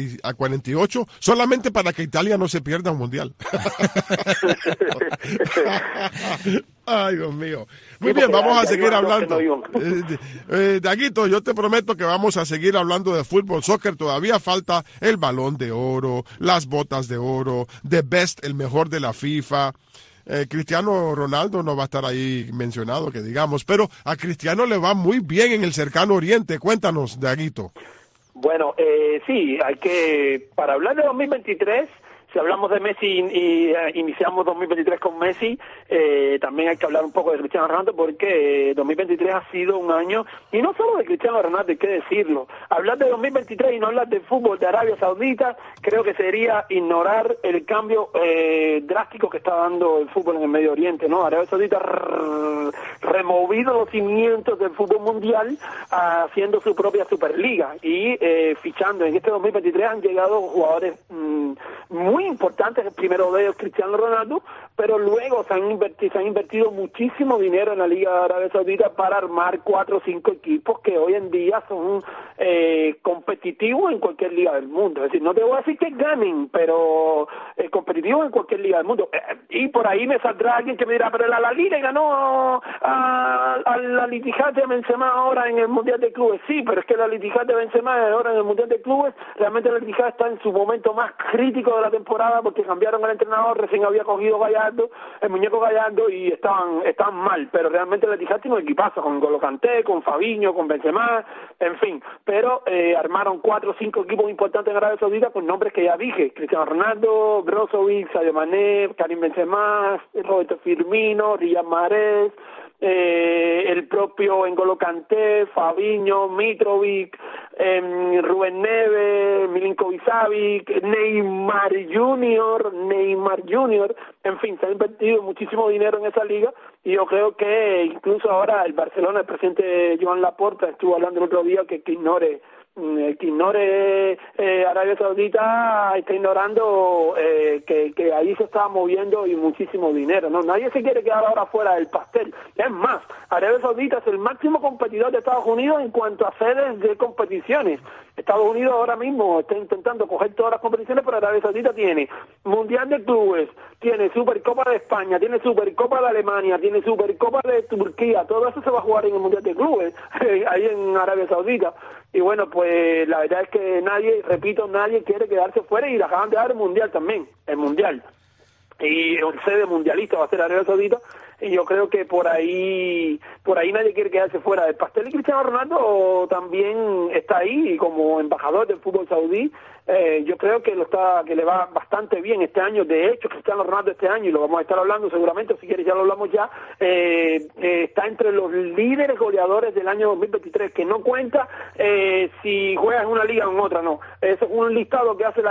48 solamente para que Italia no se pierda un mundial. Ay, Dios mío. Muy bien, vamos a seguir hablando. Daguito, yo te prometo que vamos a seguir hablando de fútbol, soccer. Todavía falta el Balón de Oro, las botas de oro, The Best, el mejor de la FIFA. Cristiano Ronaldo no va a estar ahí mencionado, que digamos, pero a Cristiano le va muy bien en el cercano oriente. Cuéntanos, Daguito. Bueno, sí, para hablar de 2023... Si hablamos de Messi y iniciamos 2023 con Messi, también hay que hablar un poco de Cristiano Ronaldo porque 2023 ha sido un año, y no solo de Cristiano Ronaldo, hay que decirlo. Hablar de 2023 y no hablar del fútbol de Arabia Saudita creo que sería ignorar el cambio drástico que está dando el fútbol en el Medio Oriente, ¿no? Arabia Saudita removido los cimientos del fútbol mundial haciendo su propia Superliga y fichando. En este 2023 han llegado jugadores muy importantes, el primero de ellos Cristiano Ronaldo, pero luego se han invertido muchísimo dinero en la Liga de Arabia Saudita para armar 4 o 5 equipos que hoy en día son competitivos en cualquier liga del mundo. Es decir, no te voy a decir que ganen, pero competitivos en cualquier liga del mundo. Y por ahí me saldrá alguien que me dirá, pero la Liga ganó al Al-Ittihad de Benzema ahora en el Mundial de Clubes. Sí, pero es que el Al-Ittihad de Benzema ahora en el Mundial de Clubes, realmente el Al-Ittihad está en su momento más crítico de la temporada porque cambiaron al entrenador, recién había cogido Gallardo, el muñeco Gallardo, y estaban mal, pero realmente el Al-Ittihad tiene un equipazo con N'Golo Kanté, con Fabinho, con Benzema, en fin, pero armaron 4 o 5 equipos importantes en Arabia Saudita con nombres que ya dije: Cristiano Ronaldo, Brozovic, Sadio Mané, Karim Benzema, Roberto Firmino, Riyad Mahrez, el propio N'Golo Kanté, Fabinho, Mitrovic, Rubén Neves, Milinkovic-Savic, Neymar Junior, en fin, se ha invertido muchísimo dinero en esa liga, y yo creo que incluso ahora el Barcelona, el presidente Joan Laporta estuvo hablando el otro día que ignore Arabia Saudita, está ignorando que ahí se está moviendo y muchísimo dinero, ¿no? Nadie se quiere quedar ahora fuera del pastel. Es más, Arabia Saudita es el máximo competidor de Estados Unidos en cuanto a sedes de competiciones. Estados Unidos ahora mismo está intentando coger todas las competiciones, pero Arabia Saudita tiene Mundial de Clubes, tiene Supercopa de España, tiene Supercopa de Alemania, tiene Supercopa de Turquía. Todo eso se va a jugar en el Mundial de Clubes ahí en Arabia Saudita. Y bueno, pues la verdad es que nadie quiere quedarse fuera, y le acaban de dar el Mundial también, el Mundial. Y el sede mundialista va a ser Arabia Saudita, y yo creo que por ahí nadie quiere quedarse fuera del pastel, y Cristiano Ronaldo también está ahí como embajador del fútbol saudí. Yo creo que le va bastante bien este año. De hecho, Cristiano Ronaldo este año, y lo vamos a estar hablando seguramente, si quieres ya lo hablamos ya, está entre los líderes goleadores del año 2023, que no cuenta si juegas en una liga o en otra, no. Eso es un listado que hace la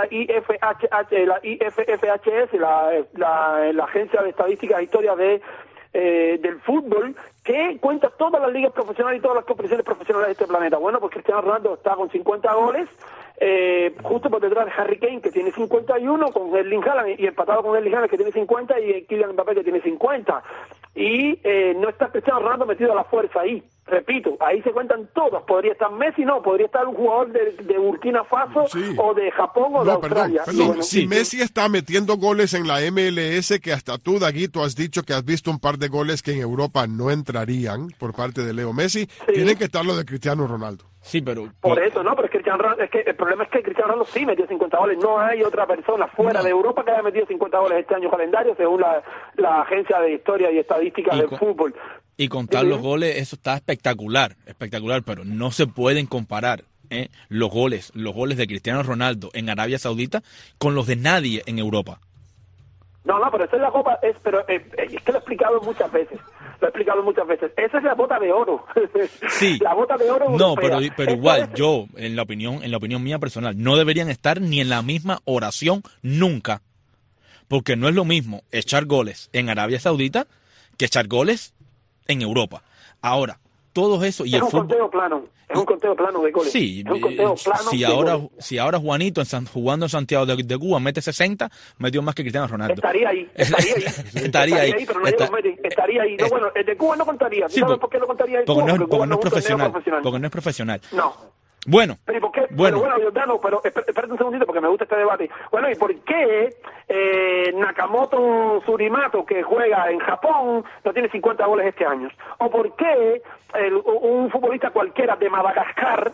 IFFHS, la Agencia de Estadísticas e Historia del Fútbol, que cuenta todas las ligas profesionales y todas las competiciones profesionales de este planeta. Bueno, pues Cristiano Ronaldo está con 50 goles, justo por detrás de Harry Kane, que tiene 51, con Erling Haaland, y empatado con Erling Haaland, que tiene 50, y Kylian Mbappé, que tiene 50. Y no está Cristiano Ronaldo metido a la fuerza ahí. Repito, ahí se cuentan todos. Podría estar Messi, no, podría estar un jugador de Burkina Faso, sí, o de Japón, o de Australia. Perdón. Bueno, si Messi está metiendo goles en la MLS, que hasta tú, Daguito, has dicho que has visto un par de goles que en Europa no entrarían por parte de Leo Messi, sí, tienen que estar los de Cristiano Ronaldo. Sí, pero... Por eso, ¿no? Pero es que el problema es que Cristiano Ronaldo sí metió 50 goles. No hay otra persona fuera de Europa que haya metido 50 goles este año calendario, según la Agencia de Historia y Estadística del Fútbol. Y contar los goles, eso está espectacular, pero no se pueden comparar los goles de Cristiano Ronaldo en Arabia Saudita con los de nadie en Europa. No, pero esa es la copa, es que lo he explicado muchas veces. Esa es la bota de oro. Sí. La bota de oro europea. No, pero igual, yo, en la opinión mía personal, no deberían estar ni en la misma oración nunca. Porque no es lo mismo echar goles en Arabia Saudita que echar goles en Europa. Ahora, todo eso y es un conteo plano. Es un conteo plano de goles. Sí, es un conteo plano si ahora Juanito jugando en Santiago de Cuba mete 60, metió más que Cristiano Ronaldo. Estaría ahí, pero nadie lo mete. Estaría ahí. No, bueno, el de Cuba no contaría. Sí, ¿Sabes por qué no contaría el Cuba? Porque no es profesional. No. Bueno, ¿Pero por qué? bueno. Bueno, Giordano, pero espérate un segundito porque me gusta este debate. Bueno, ¿y por qué Nakamoto Surimato, que juega en Japón, no tiene 50 goles este año? ¿O por qué un futbolista cualquiera de Madagascar,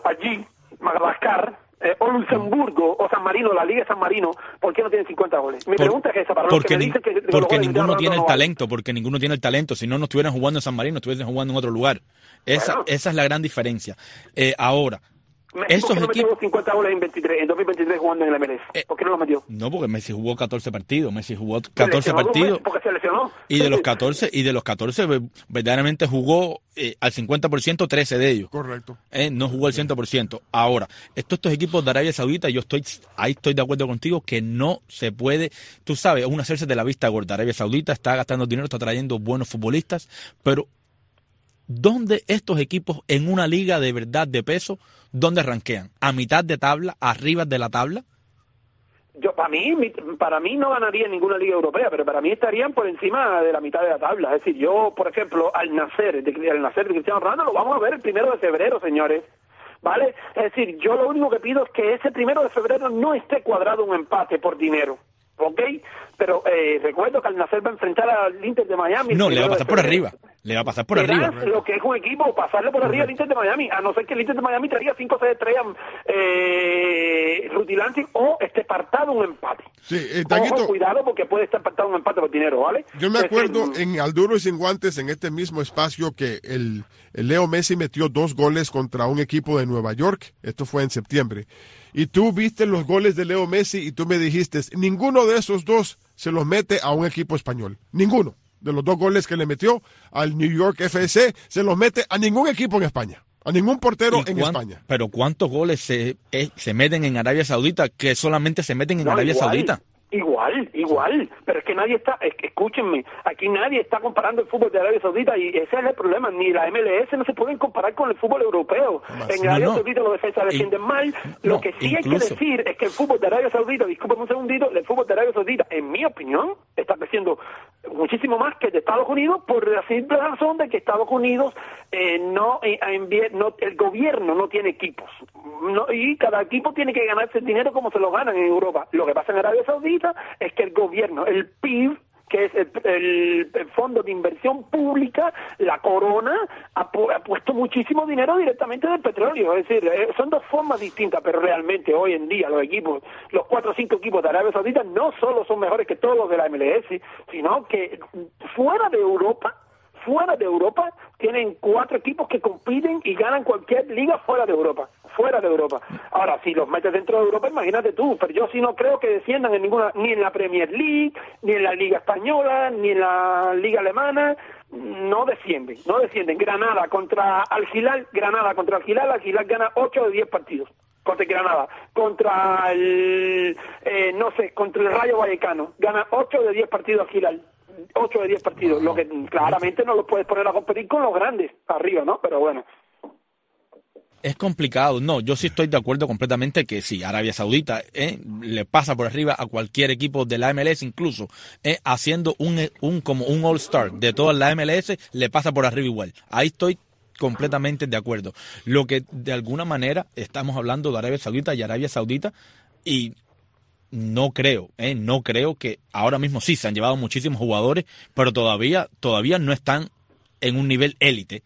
o Luxemburgo o San Marino, la Liga de San Marino, ¿por qué no tienen 50 goles? Mi pregunta es esa, para los que me dicen que porque ninguno tiene el talento, porque ninguno tiene el talento. Si no estuvieran jugando en San Marino, estuviesen jugando en otro lugar. Esa es la gran diferencia. Ahora, ¿por qué no metió 50 goles en 2023 jugando en el MLS? ¿Por qué no lo metió? No, porque Messi jugó 14 partidos. Messi jugó 14 partidos. Porque se lesionó. Y de los 14 verdaderamente jugó al 50%, 13 de ellos. Correcto. No jugó al 100%. Ahora, estos equipos de Arabia Saudita, ahí estoy de acuerdo contigo que no se puede, tú sabes, uno hacerse de la vista gorda. Arabia Saudita está gastando dinero, está trayendo buenos futbolistas, pero ¿dónde estos equipos en una liga de verdad de peso, dónde ranquean? ¿A mitad de tabla? ¿Arriba de la tabla? Para mí no ganaría ninguna liga europea, pero para mí estarían por encima de la mitad de la tabla. Es decir, yo, por ejemplo, al nacer de Cristiano Ronaldo lo vamos a ver el 1 de febrero, señores. ¿Vale? Es decir, yo lo único que pido es que ese 1 de febrero no esté cuadrado un empate por dinero. ¿Ok? Pero recuerdo que al Nacer va a enfrentar al Inter de Miami. No, le va a pasar por arriba. Le va a pasar por arriba. Lo que es un equipo, pasarle por arriba al Inter de Miami, a no ser que el Inter de Miami traía 5 o 6 estrellas rutilantes o esté apartado un empate. Sí, Ojo, cuidado porque puede estar apartado un empate por dinero, ¿vale? Yo me acuerdo en Al Duro y Sin Guantes, en este mismo espacio, que el Leo Messi metió 2 goles contra un equipo de Nueva York. Esto fue en septiembre. Y tú viste los goles de Leo Messi y tú me dijiste, ninguno de esos 2 se los mete a un equipo español. Ninguno de los 2 goles que le metió al New York FC se los mete a ningún equipo en España, a ningún portero en España. Pero ¿cuántos goles se meten en Arabia Saudita que solamente se meten en Arabia Saudita? Igual, pero es que nadie está, escúchenme, aquí nadie está comparando el fútbol de Arabia Saudita y ese es el problema, ni la MLS no se pueden comparar con el fútbol europeo. En Arabia Saudita los defensas defienden mal, lo que sí hay que decir es que el fútbol de Arabia Saudita, discúlpame un segundito, el fútbol de Arabia Saudita, en mi opinión, está creciendo muchísimo más que el de Estados Unidos por la simple razón de que Estados Unidos el gobierno no tiene equipos, y cada equipo tiene que ganarse el dinero como se lo ganan en Europa. Lo que pasa en Arabia Saudita es que el gobierno, el PIB, que es el Fondo de Inversión Pública, la Corona, ha puesto muchísimo dinero directamente del petróleo. Es decir, son 2 formas distintas, pero realmente hoy en día los 4 o 5 equipos de Arabia Saudita no solo son mejores que todos los de la MLS, sino que fuera de Europa tienen 4 equipos que compiten y ganan cualquier liga fuera de Europa. Ahora, si los metes dentro de Europa, imagínate tú, pero yo sí no creo que desciendan ni en la Premier League, ni en la Liga Española, ni en la Liga Alemana, no descienden. Granada contra Al Hilal, Al Hilal gana 8 de 10 partidos. Contra Granada, contra el Rayo Vallecano, gana 8 de 10 partidos Al Hilal. 8 de 10 partidos, lo que claramente no lo puedes poner a competir con los grandes arriba, ¿no? Pero bueno. Es complicado. No, yo sí estoy de acuerdo completamente que sí, Arabia Saudita le pasa por arriba a cualquier equipo de la MLS, incluso haciendo como un All-Star de toda la MLS, le pasa por arriba igual. Ahí estoy completamente de acuerdo. Lo que de alguna manera estamos hablando de Arabia Saudita y no creo que ahora mismo sí se han llevado muchísimos jugadores, pero todavía no están en un nivel élite.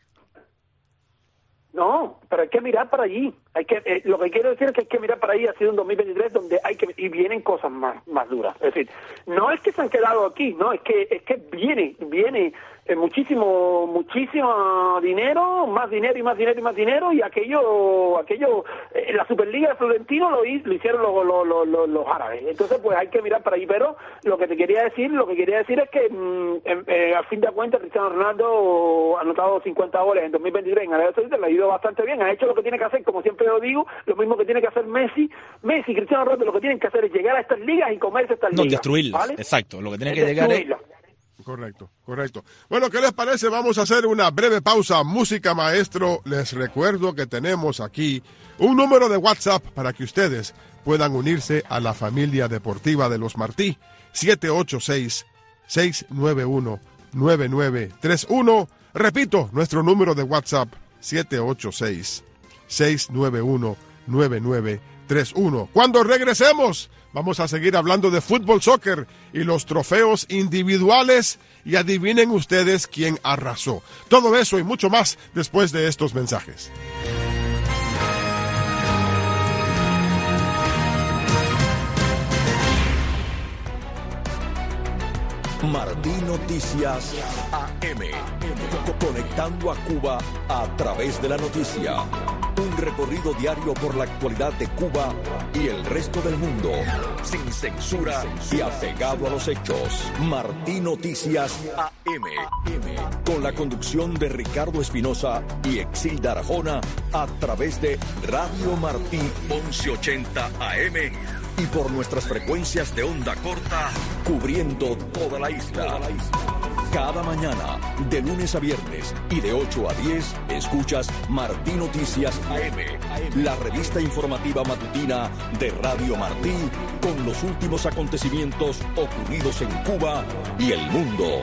No, pero hay que mirar para allí. Lo que quiero decir es que hay que mirar para allí. Ha sido un 2023 donde y vienen cosas más duras. Es decir, no es que se han quedado aquí, no, es que viene muchísimo dinero, más dinero, y aquello la Superliga de Florentino lo hicieron los árabes. Entonces pues hay que mirar para ahí, pero lo que quería decir es que a fin de cuentas Cristiano Ronaldo ha anotado 50 goles en 2023 en Arabia Saudita, le ha ido bastante bien, ha hecho lo que tiene que hacer, como siempre lo digo, lo mismo que tiene que hacer Messi, Cristiano Ronaldo, lo que tienen que hacer es llegar a estas ligas y comerse estas ligas. No, destruirlas, ¿vale? Exacto, lo que tiene que llegar es... Correcto. Bueno, ¿qué les parece? Vamos a hacer una breve pausa. Música, maestro. Les recuerdo que tenemos aquí un número de WhatsApp para que ustedes puedan unirse a la familia deportiva de los Martí. 786-691-9931. Repito, nuestro número de WhatsApp, 786-691-9931. 9931. Cuando regresemos, vamos a seguir hablando de fútbol, soccer y los trofeos individuales. Y adivinen ustedes quién arrasó. Todo eso y mucho más después de estos mensajes. Martí Noticias AM. Conectando a Cuba a través de la noticia. Un recorrido diario por la actualidad de Cuba y el resto del mundo. Sin censura y apegado a los hechos. Martí Noticias AM. Con la conducción de Ricardo Espinosa y Exilda Arjona a través de Radio Martí 1180 AM. Y por nuestras frecuencias de onda corta, cubriendo toda la isla. Cada mañana, de lunes a viernes y de 8 a 10, escuchas Martí Noticias AM, la revista informativa matutina de Radio Martí, con los últimos acontecimientos ocurridos en Cuba y el mundo.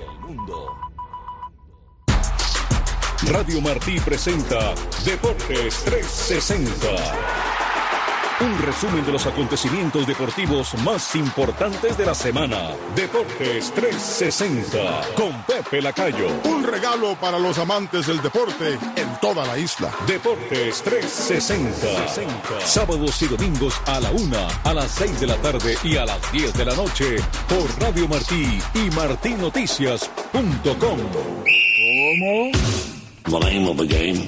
Radio Martí presenta Deportes 360. Un resumen de los acontecimientos deportivos más importantes de la semana. Deportes 360 con Pepe Lacayo. Un regalo para los amantes del deporte en toda la isla. Deportes 360. Sábados y domingos a la 1, a las 6 de la tarde y a las 10 de la noche por Radio Martí y martinoticias.com. ¿Cómo? The name of the game.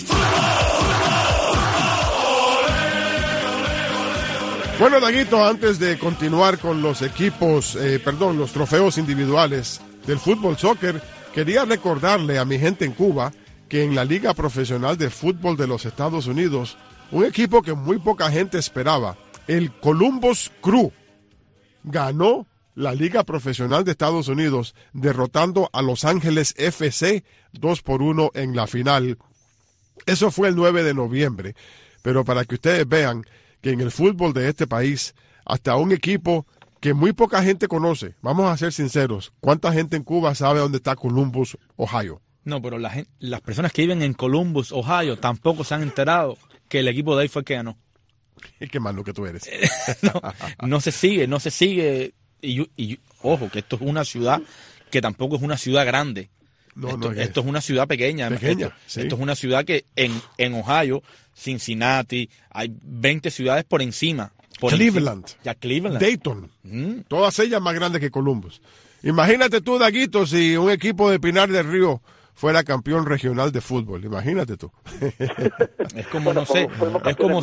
Bueno, Daguito, antes de continuar con los los trofeos individuales del fútbol soccer, quería recordarle a mi gente en Cuba que en la Liga Profesional de Fútbol de los Estados Unidos, un equipo que muy poca gente esperaba, el Columbus Crew, ganó la Liga Profesional de Estados Unidos derrotando a Los Ángeles FC 2-1 en la final. Eso fue el 9 de noviembre, pero para que ustedes vean que en el fútbol de este país, hasta un equipo que muy poca gente conoce, vamos a ser sinceros, ¿cuánta gente en Cuba sabe dónde está Columbus, Ohio? No, pero las personas que viven en Columbus, Ohio, tampoco se han enterado que el equipo de ahí fue el que ganó. Y qué malo que tú eres. no se sigue. Y ojo, que esto es una ciudad que tampoco es una ciudad grande. Esto es una ciudad pequeña. Sí. Esto es una ciudad que en Ohio, Cincinnati, hay 20 ciudades por encima. Cleveland. Dayton. Todas ellas más grandes que Columbus. Imagínate tú, Daguito, si un equipo de Pinar del Río fuera campeón regional de fútbol. Imagínate tú. Es como, no sé, es como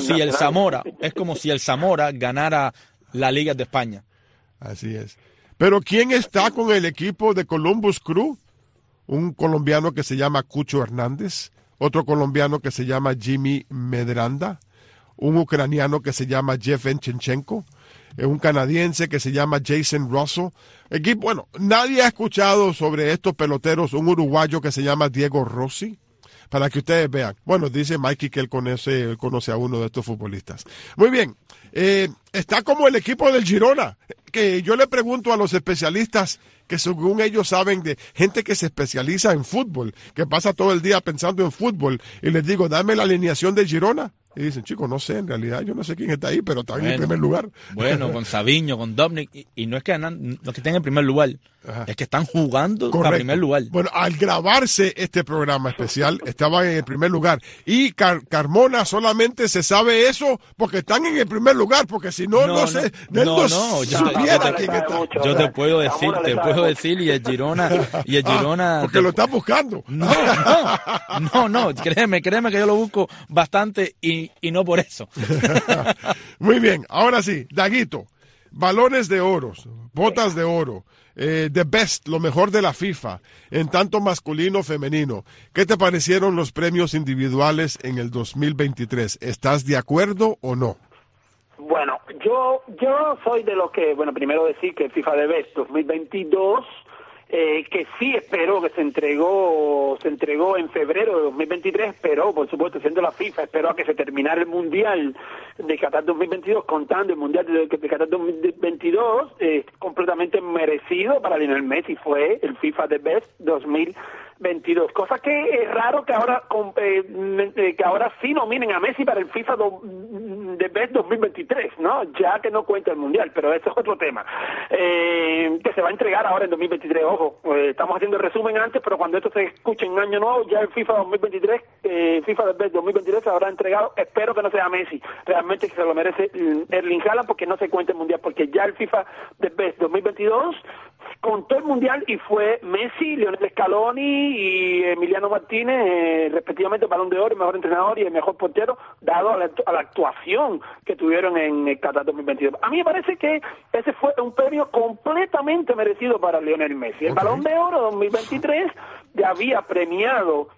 si el Zamora ganara la Liga de España. Así es. Pero ¿quién está con el equipo de Columbus Crew? Un colombiano que se llama Cucho Hernández, otro colombiano que se llama Jimmy Medranda, un ucraniano que se llama Jeff Enchenchenko, un canadiense que se llama Jason Russell. Bueno, nadie ha escuchado sobre estos peloteros, un uruguayo que se llama Diego Rossi, para que ustedes vean. Bueno, dice Mikey que él conoce a uno de estos futbolistas. Muy bien, está como el equipo del Girona, que yo le pregunto a los especialistas que según ellos saben de gente que se especializa en fútbol, que pasa todo el día pensando en fútbol, y les digo, dame la alineación del Girona. Y dicen, chicos, no sé, en realidad yo no sé quién está ahí, pero está en el primer lugar. Bueno, con Sabiño, con Dubnik, y no es que estén en primer lugar, es que están jugando para primer lugar. Bueno, al grabarse este programa especial, estaban en el primer lugar. Y Carmona solamente se sabe eso porque están en el primer lugar, porque si no, no supiera quién está. Yo te puedo decir, y el Girona... porque lo estás buscando. No, créeme que yo lo busco bastante y no por eso. Muy bien, ahora sí, Daguito, balones de oro, botas de oro, the best, lo mejor de la FIFA, en tanto masculino femenino. ¿Qué te parecieron los premios individuales en el 2023? ¿Estás de acuerdo o no? Bueno, yo soy de los que, primero decir que el FIFA The Best 2022... que sí espero que se entregó en febrero de 2023, pero por supuesto siendo la FIFA esperó a que se terminara el Mundial de Qatar 2022, contando el Mundial de Qatar 2022, completamente merecido para Lionel Messi, fue el FIFA The Best 2022, cosa que es raro que ahora sí nominen a Messi para el FIFA The Best 2023, ¿no? Ya que no cuenta el Mundial, pero eso es otro tema. Que se va a entregar ahora en 2023, ojo, estamos haciendo el resumen antes, pero cuando esto se escuche en año nuevo, ya el FIFA 2023, FIFA The Best 2023 se habrá entregado. Espero que no sea Messi, realmente que se lo merece Erling Haaland, porque no se cuenta el Mundial, porque ya el FIFA The Best 2022 contó el Mundial y fue Messi, Lionel Scaloni y Emiliano Martínez, respectivamente Balón de Oro, el mejor entrenador y el mejor portero, dado a la actuación que tuvieron en el Qatar 2022. A mí me parece que ese fue un premio completamente merecido para Lionel Messi. El Balón de Oro 2023 ya había premiado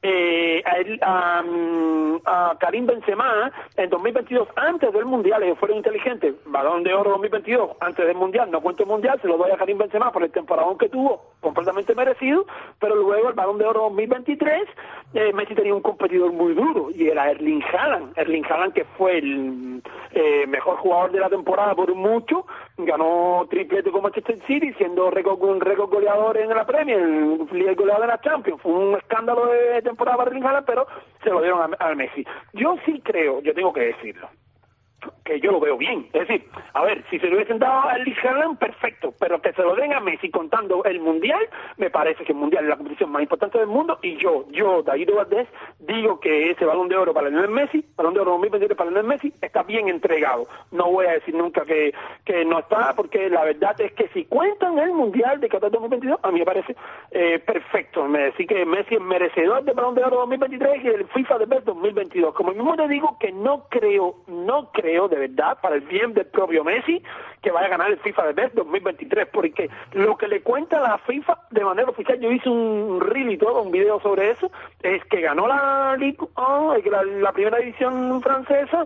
a Karim Benzema en 2022 antes del Mundial. Ellos fueron inteligentes. Balón de Oro 2022 antes del Mundial, no cuento el Mundial, se lo doy a Karim Benzema por el temporadón que tuvo, completamente merecido. Pero luego el Balón de Oro 2023 Messi tenía un competidor muy duro y era Erling Haaland, que fue el mejor jugador de la temporada por mucho, ganó triplete con Manchester City, siendo un récord goleador en la Premier, el líder goleador de la Champions. Fue un escándalo de temporada para Erling Haaland, pero se lo dieron a Messi. Yo sí creo, yo tengo que decirlo, que yo lo veo bien. Es decir, a ver, si se lo hubiesen dado a Erling Haaland, perfecto, pero que se lo den a Messi contando el Mundial, me parece que el Mundial es la competición más importante del mundo, y yo, David Valdés, digo que ese Balón de Oro para Lionel Messi, Balón de Oro 2023 para Lionel Messi, está bien entregado. No voy a decir nunca que no está, porque la verdad es que si cuentan el Mundial de Qatar 2022, a mí me parece perfecto. Me decir que Messi es merecedor del Balón de Oro 2023 y el FIFA The Best 2022. Como mismo te digo que no creo de verdad, para el bien del propio Messi, que vaya a ganar el FIFA The Best 2023, porque lo que le cuenta la FIFA de manera oficial, yo hice un reel y todo, un video sobre eso, es que ganó la Ligue 1, la primera división francesa,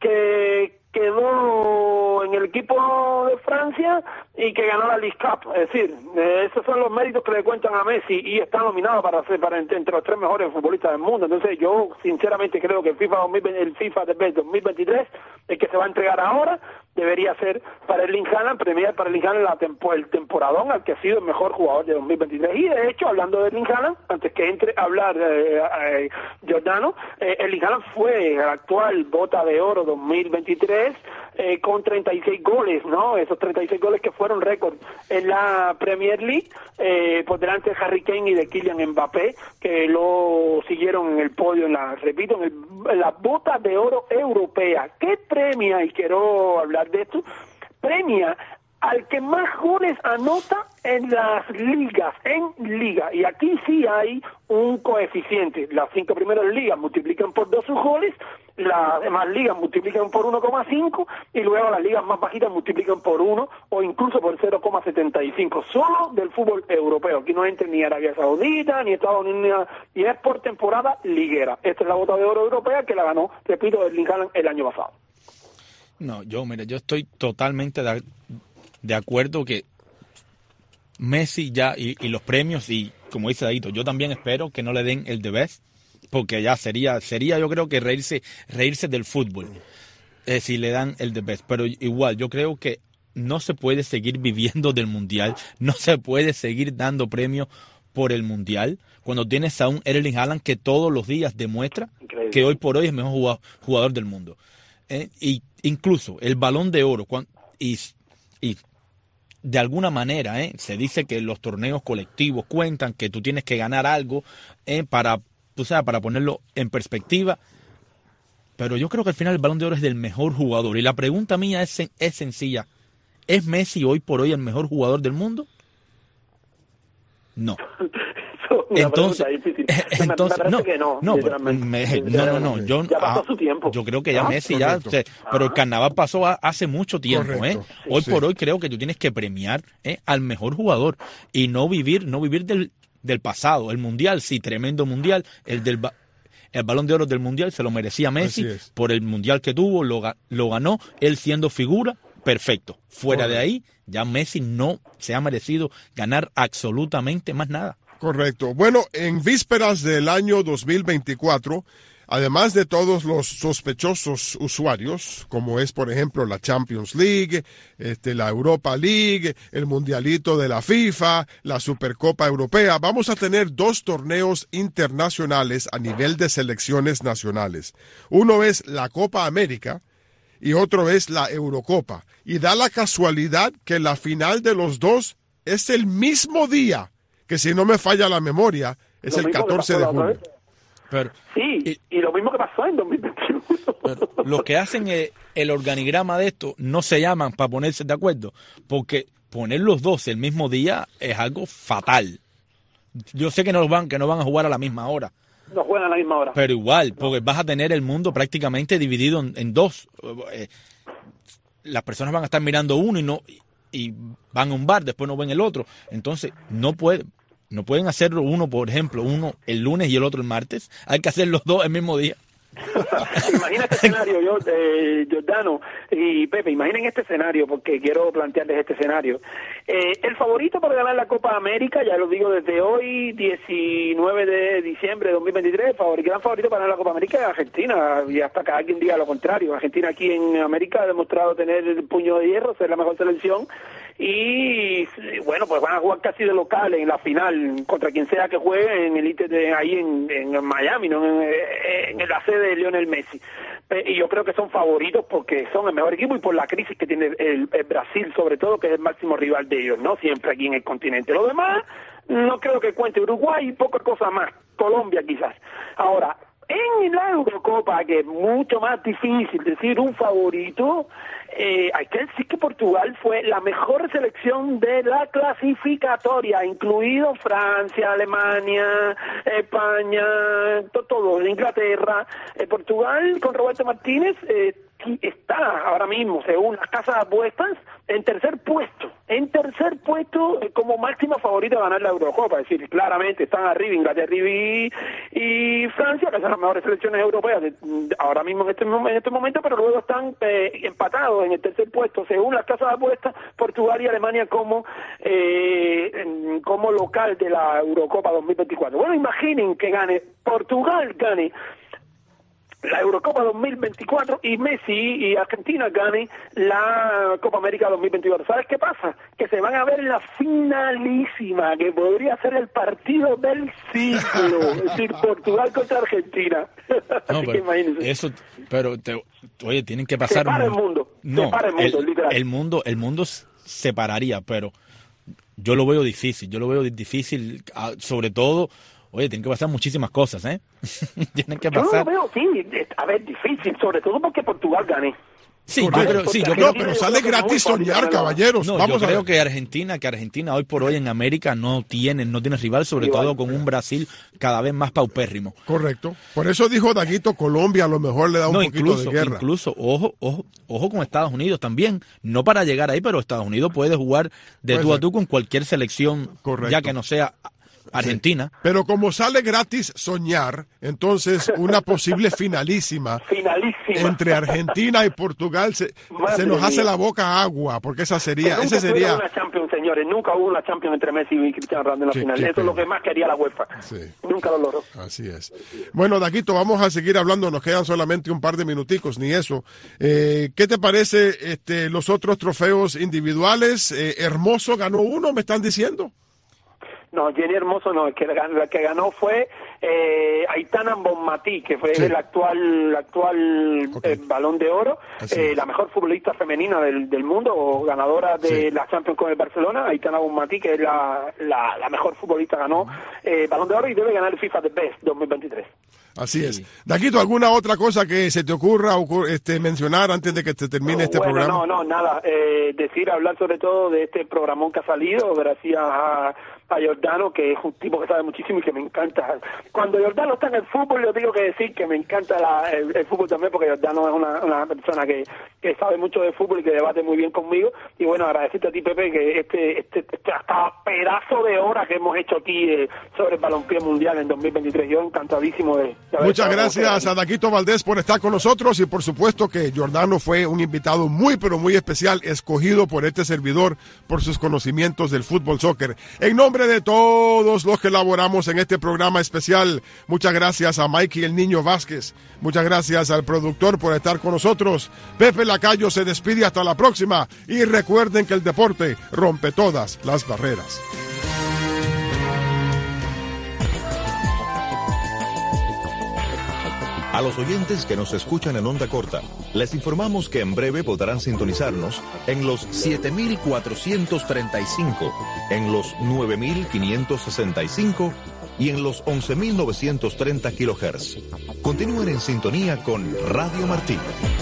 que quedó en el equipo de Francia y que ganó la League Cup. Es decir, esos son los méritos que le cuentan a Messi y está nominado para entre los 3 mejores futbolistas del mundo. Entonces yo sinceramente creo que el FIFA The Best 2023, el que se va a entregar ahora, debería ser para Erling Haaland, premiar para Erling Haaland el temporadón al que ha sido el mejor jugador de 2023. Y de hecho, hablando de Erling Haaland, antes que entre a hablar Giordano, Erling Haaland fue el actual Bota de Oro 2023 con 36 goles, ¿no? Esos 36 goles que fueron récord en la Premier League, por delante de Harry Kane y de Kylian Mbappé, que lo siguieron en el podio, en la Bota de Oro europea. ¿Qué premia? Y quiero hablar de esto. Premia al que más goles anota en las ligas, y aquí sí hay un coeficiente. Las 5 primeras ligas multiplican por 2 sus goles, las demás ligas multiplican por 1,5 y luego las ligas más bajitas multiplican por 1 o incluso por 0,75, solo del fútbol europeo. Aquí no entra ni Arabia Saudita ni Estados Unidos, y es por temporada liguera. Esta es la Bota de Oro europea que la ganó, repito, Erling Haaland el año pasado. No, yo estoy totalmente de acuerdo que Messi ya y los premios, y como dice Daito, yo también espero que no le den el The Best, porque ya sería yo creo que reírse del fútbol si le dan el The Best. Pero igual yo creo que no se puede seguir viviendo del Mundial, no se puede seguir dando premios por el Mundial cuando tienes a un Erling Haaland que todos los días demuestra que hoy por hoy es el mejor jugador del mundo. Y incluso el Balón de Oro, y de alguna manera se dice que los torneos colectivos cuentan, que tú tienes que ganar algo para ponerlo en perspectiva, pero yo creo que al final el Balón de Oro es del mejor jugador, y la pregunta mía es sencilla: ¿es Messi hoy por hoy el mejor jugador del mundo? No. Entonces, yo creo que ya Messi pero el carnaval pasó hace mucho tiempo. Correcto. Hoy por hoy creo que tú tienes que premiar al mejor jugador y no vivir del pasado. El Mundial, sí, tremendo Mundial, el Balón de Oro del Mundial se lo merecía Messi por el Mundial que tuvo, lo ganó, él siendo figura, perfecto. Fuera de ahí, ya Messi no se ha merecido ganar absolutamente más nada. Correcto. Bueno, en vísperas del año 2024, además de todos los sospechosos usuarios, como es, por ejemplo, la Champions League, la Europa League, el Mundialito de la FIFA, la Supercopa Europea, vamos a tener 2 torneos internacionales a nivel de selecciones nacionales. Uno es la Copa América, y otro es la Eurocopa. Y da la casualidad que la final de los dos es el mismo día, que si no me falla la memoria, es el 14 de junio. Pero, sí, y lo mismo que pasó en 2021. Pero lo que hacen el organigrama de esto no se llaman para ponerse de acuerdo, porque poner los dos el mismo día es algo fatal. Yo sé que no van a jugar a la misma hora. No juegan a la misma hora. Pero igual, porque vas a tener el mundo prácticamente dividido en dos. Las personas van a estar mirando uno y van a un bar, después no ven el otro. Entonces, no pueden hacerlo uno, por ejemplo, uno el lunes y el otro el martes. Hay que hacer los dos el mismo día. Imagina este escenario, Giordano y Pepe, imaginen este escenario, porque quiero plantearles este escenario. El favorito para ganar la Copa América, ya lo digo desde hoy, 19 de diciembre de 2023, el gran favorito para ganar la Copa América es Argentina, y hasta que alguien diga lo contrario. Argentina aquí en América ha demostrado tener el puño de hierro, ser la mejor selección, y bueno, pues van a jugar casi de local en la final contra quien sea que juegue en el ITT ahí en Miami, ¿no? En la sede de Lionel Messi. Y yo creo que son favoritos porque son el mejor equipo y por la crisis que tiene el Brasil, sobre todo, que es el máximo rival de ellos, ¿no? Siempre aquí en el continente. Lo demás no creo que cuente. Uruguay y poca cosa más. Colombia quizás. Ahora, en la Eurocopa, que es mucho más difícil decir un favorito, hay que decir que Portugal fue la mejor selección de la clasificatoria, incluido Francia, Alemania, España, todo, Inglaterra. Portugal con Roberto Martínez está ahora mismo, según las casas de apuestas, en tercer puesto como máxima favorita a ganar la Eurocopa. Es decir, claramente están arriba Inglaterra y Francia, que son las mejores selecciones europeas ahora mismo en este momento, pero luego están empatados en el tercer puesto, según las casas de apuestas, Portugal y Alemania como local de la Eurocopa 2024. Bueno, imaginen que Portugal gane la Eurocopa 2024 y Messi y Argentina gane la Copa América 2024. ¿Sabes qué pasa? Que se van a ver la finalísima, que podría ser el partido del siglo, es decir, Portugal contra Argentina. No, así que imagínense. Oye, tienen que pasar... Separa el mundo, literal. El mundo se pararía, pero yo lo veo difícil, sobre todo... Oye, tienen que pasar muchísimas cosas, ¿eh? Tienen que pasar... Yo lo veo, sí, a ver, difícil, sobre todo porque Portugal gane. Sí, yo creo pero sale gratis soñar, caballeros. No, yo creo que Argentina hoy por hoy en América no tiene rival, sobre todo con un Brasil cada vez más paupérrimo. Correcto. Por eso dijo Daguito, Colombia a lo mejor le da un poquito de guerra. Incluso, ojo con Estados Unidos también. No para llegar ahí, pero Estados Unidos puede jugar de tú a tú con cualquier selección, correcto, ya que no sea Argentina. Sí. Pero como sale gratis soñar, entonces una posible finalísima entre Argentina y Portugal se nos hace la boca agua, porque esa sería... Nunca hubo una Champions, señores, nunca hubo una Champions entre Messi y Cristiano Ronaldo en la final. Eso es lo que más quería la UEFA. Sí. Nunca lo logró. Así es. Bueno, Daquito, vamos a seguir hablando, nos quedan solamente un par de minuticos, ni eso. ¿Qué te parece los otros trofeos individuales? Hermoso ganó uno, me están diciendo. No, Jenny Hermoso no, la que ganó fue Aitana Bonmatí, que fue el actual Balón de Oro, la mejor futbolista femenina del mundo, o ganadora de la Champions con el Barcelona. Aitana Bonmatí, que es la mejor futbolista, ganó Balón de Oro y debe ganar el FIFA The Best 2023. Así es. Daquito, ¿alguna otra cosa que se te ocurra mencionar antes de que te termine este programa? No, nada. Hablar sobre todo de este programón que ha salido, gracias a Giordano, que es un tipo que sabe muchísimo y que me encanta. Cuando Giordano está en el fútbol, yo tengo que decir que me encanta el fútbol también, porque Giordano es una persona que sabe mucho de fútbol y que debate muy bien conmigo. Y bueno, agradecerte a ti, Pepe, que este hasta pedazo de hora que hemos hecho aquí sobre el balompié mundial en 2023. Yo encantadísimo de Muchas gracias a Daquito Valdés por estar con nosotros, y por supuesto que Giordano fue un invitado muy pero muy especial, escogido por este servidor por sus conocimientos del fútbol soccer. En nombre de todos los que elaboramos en este programa especial, muchas gracias a Mikey el Niño Vázquez, muchas gracias al productor por estar con nosotros. Pepe Lacayo se despide hasta la próxima, y recuerden que el deporte rompe todas las barreras. A los oyentes que nos escuchan en onda corta, les informamos que en breve podrán sintonizarnos en los 7.435, en los 9.565 y en los 11.930 kHz. Continúen en sintonía con Radio Martí.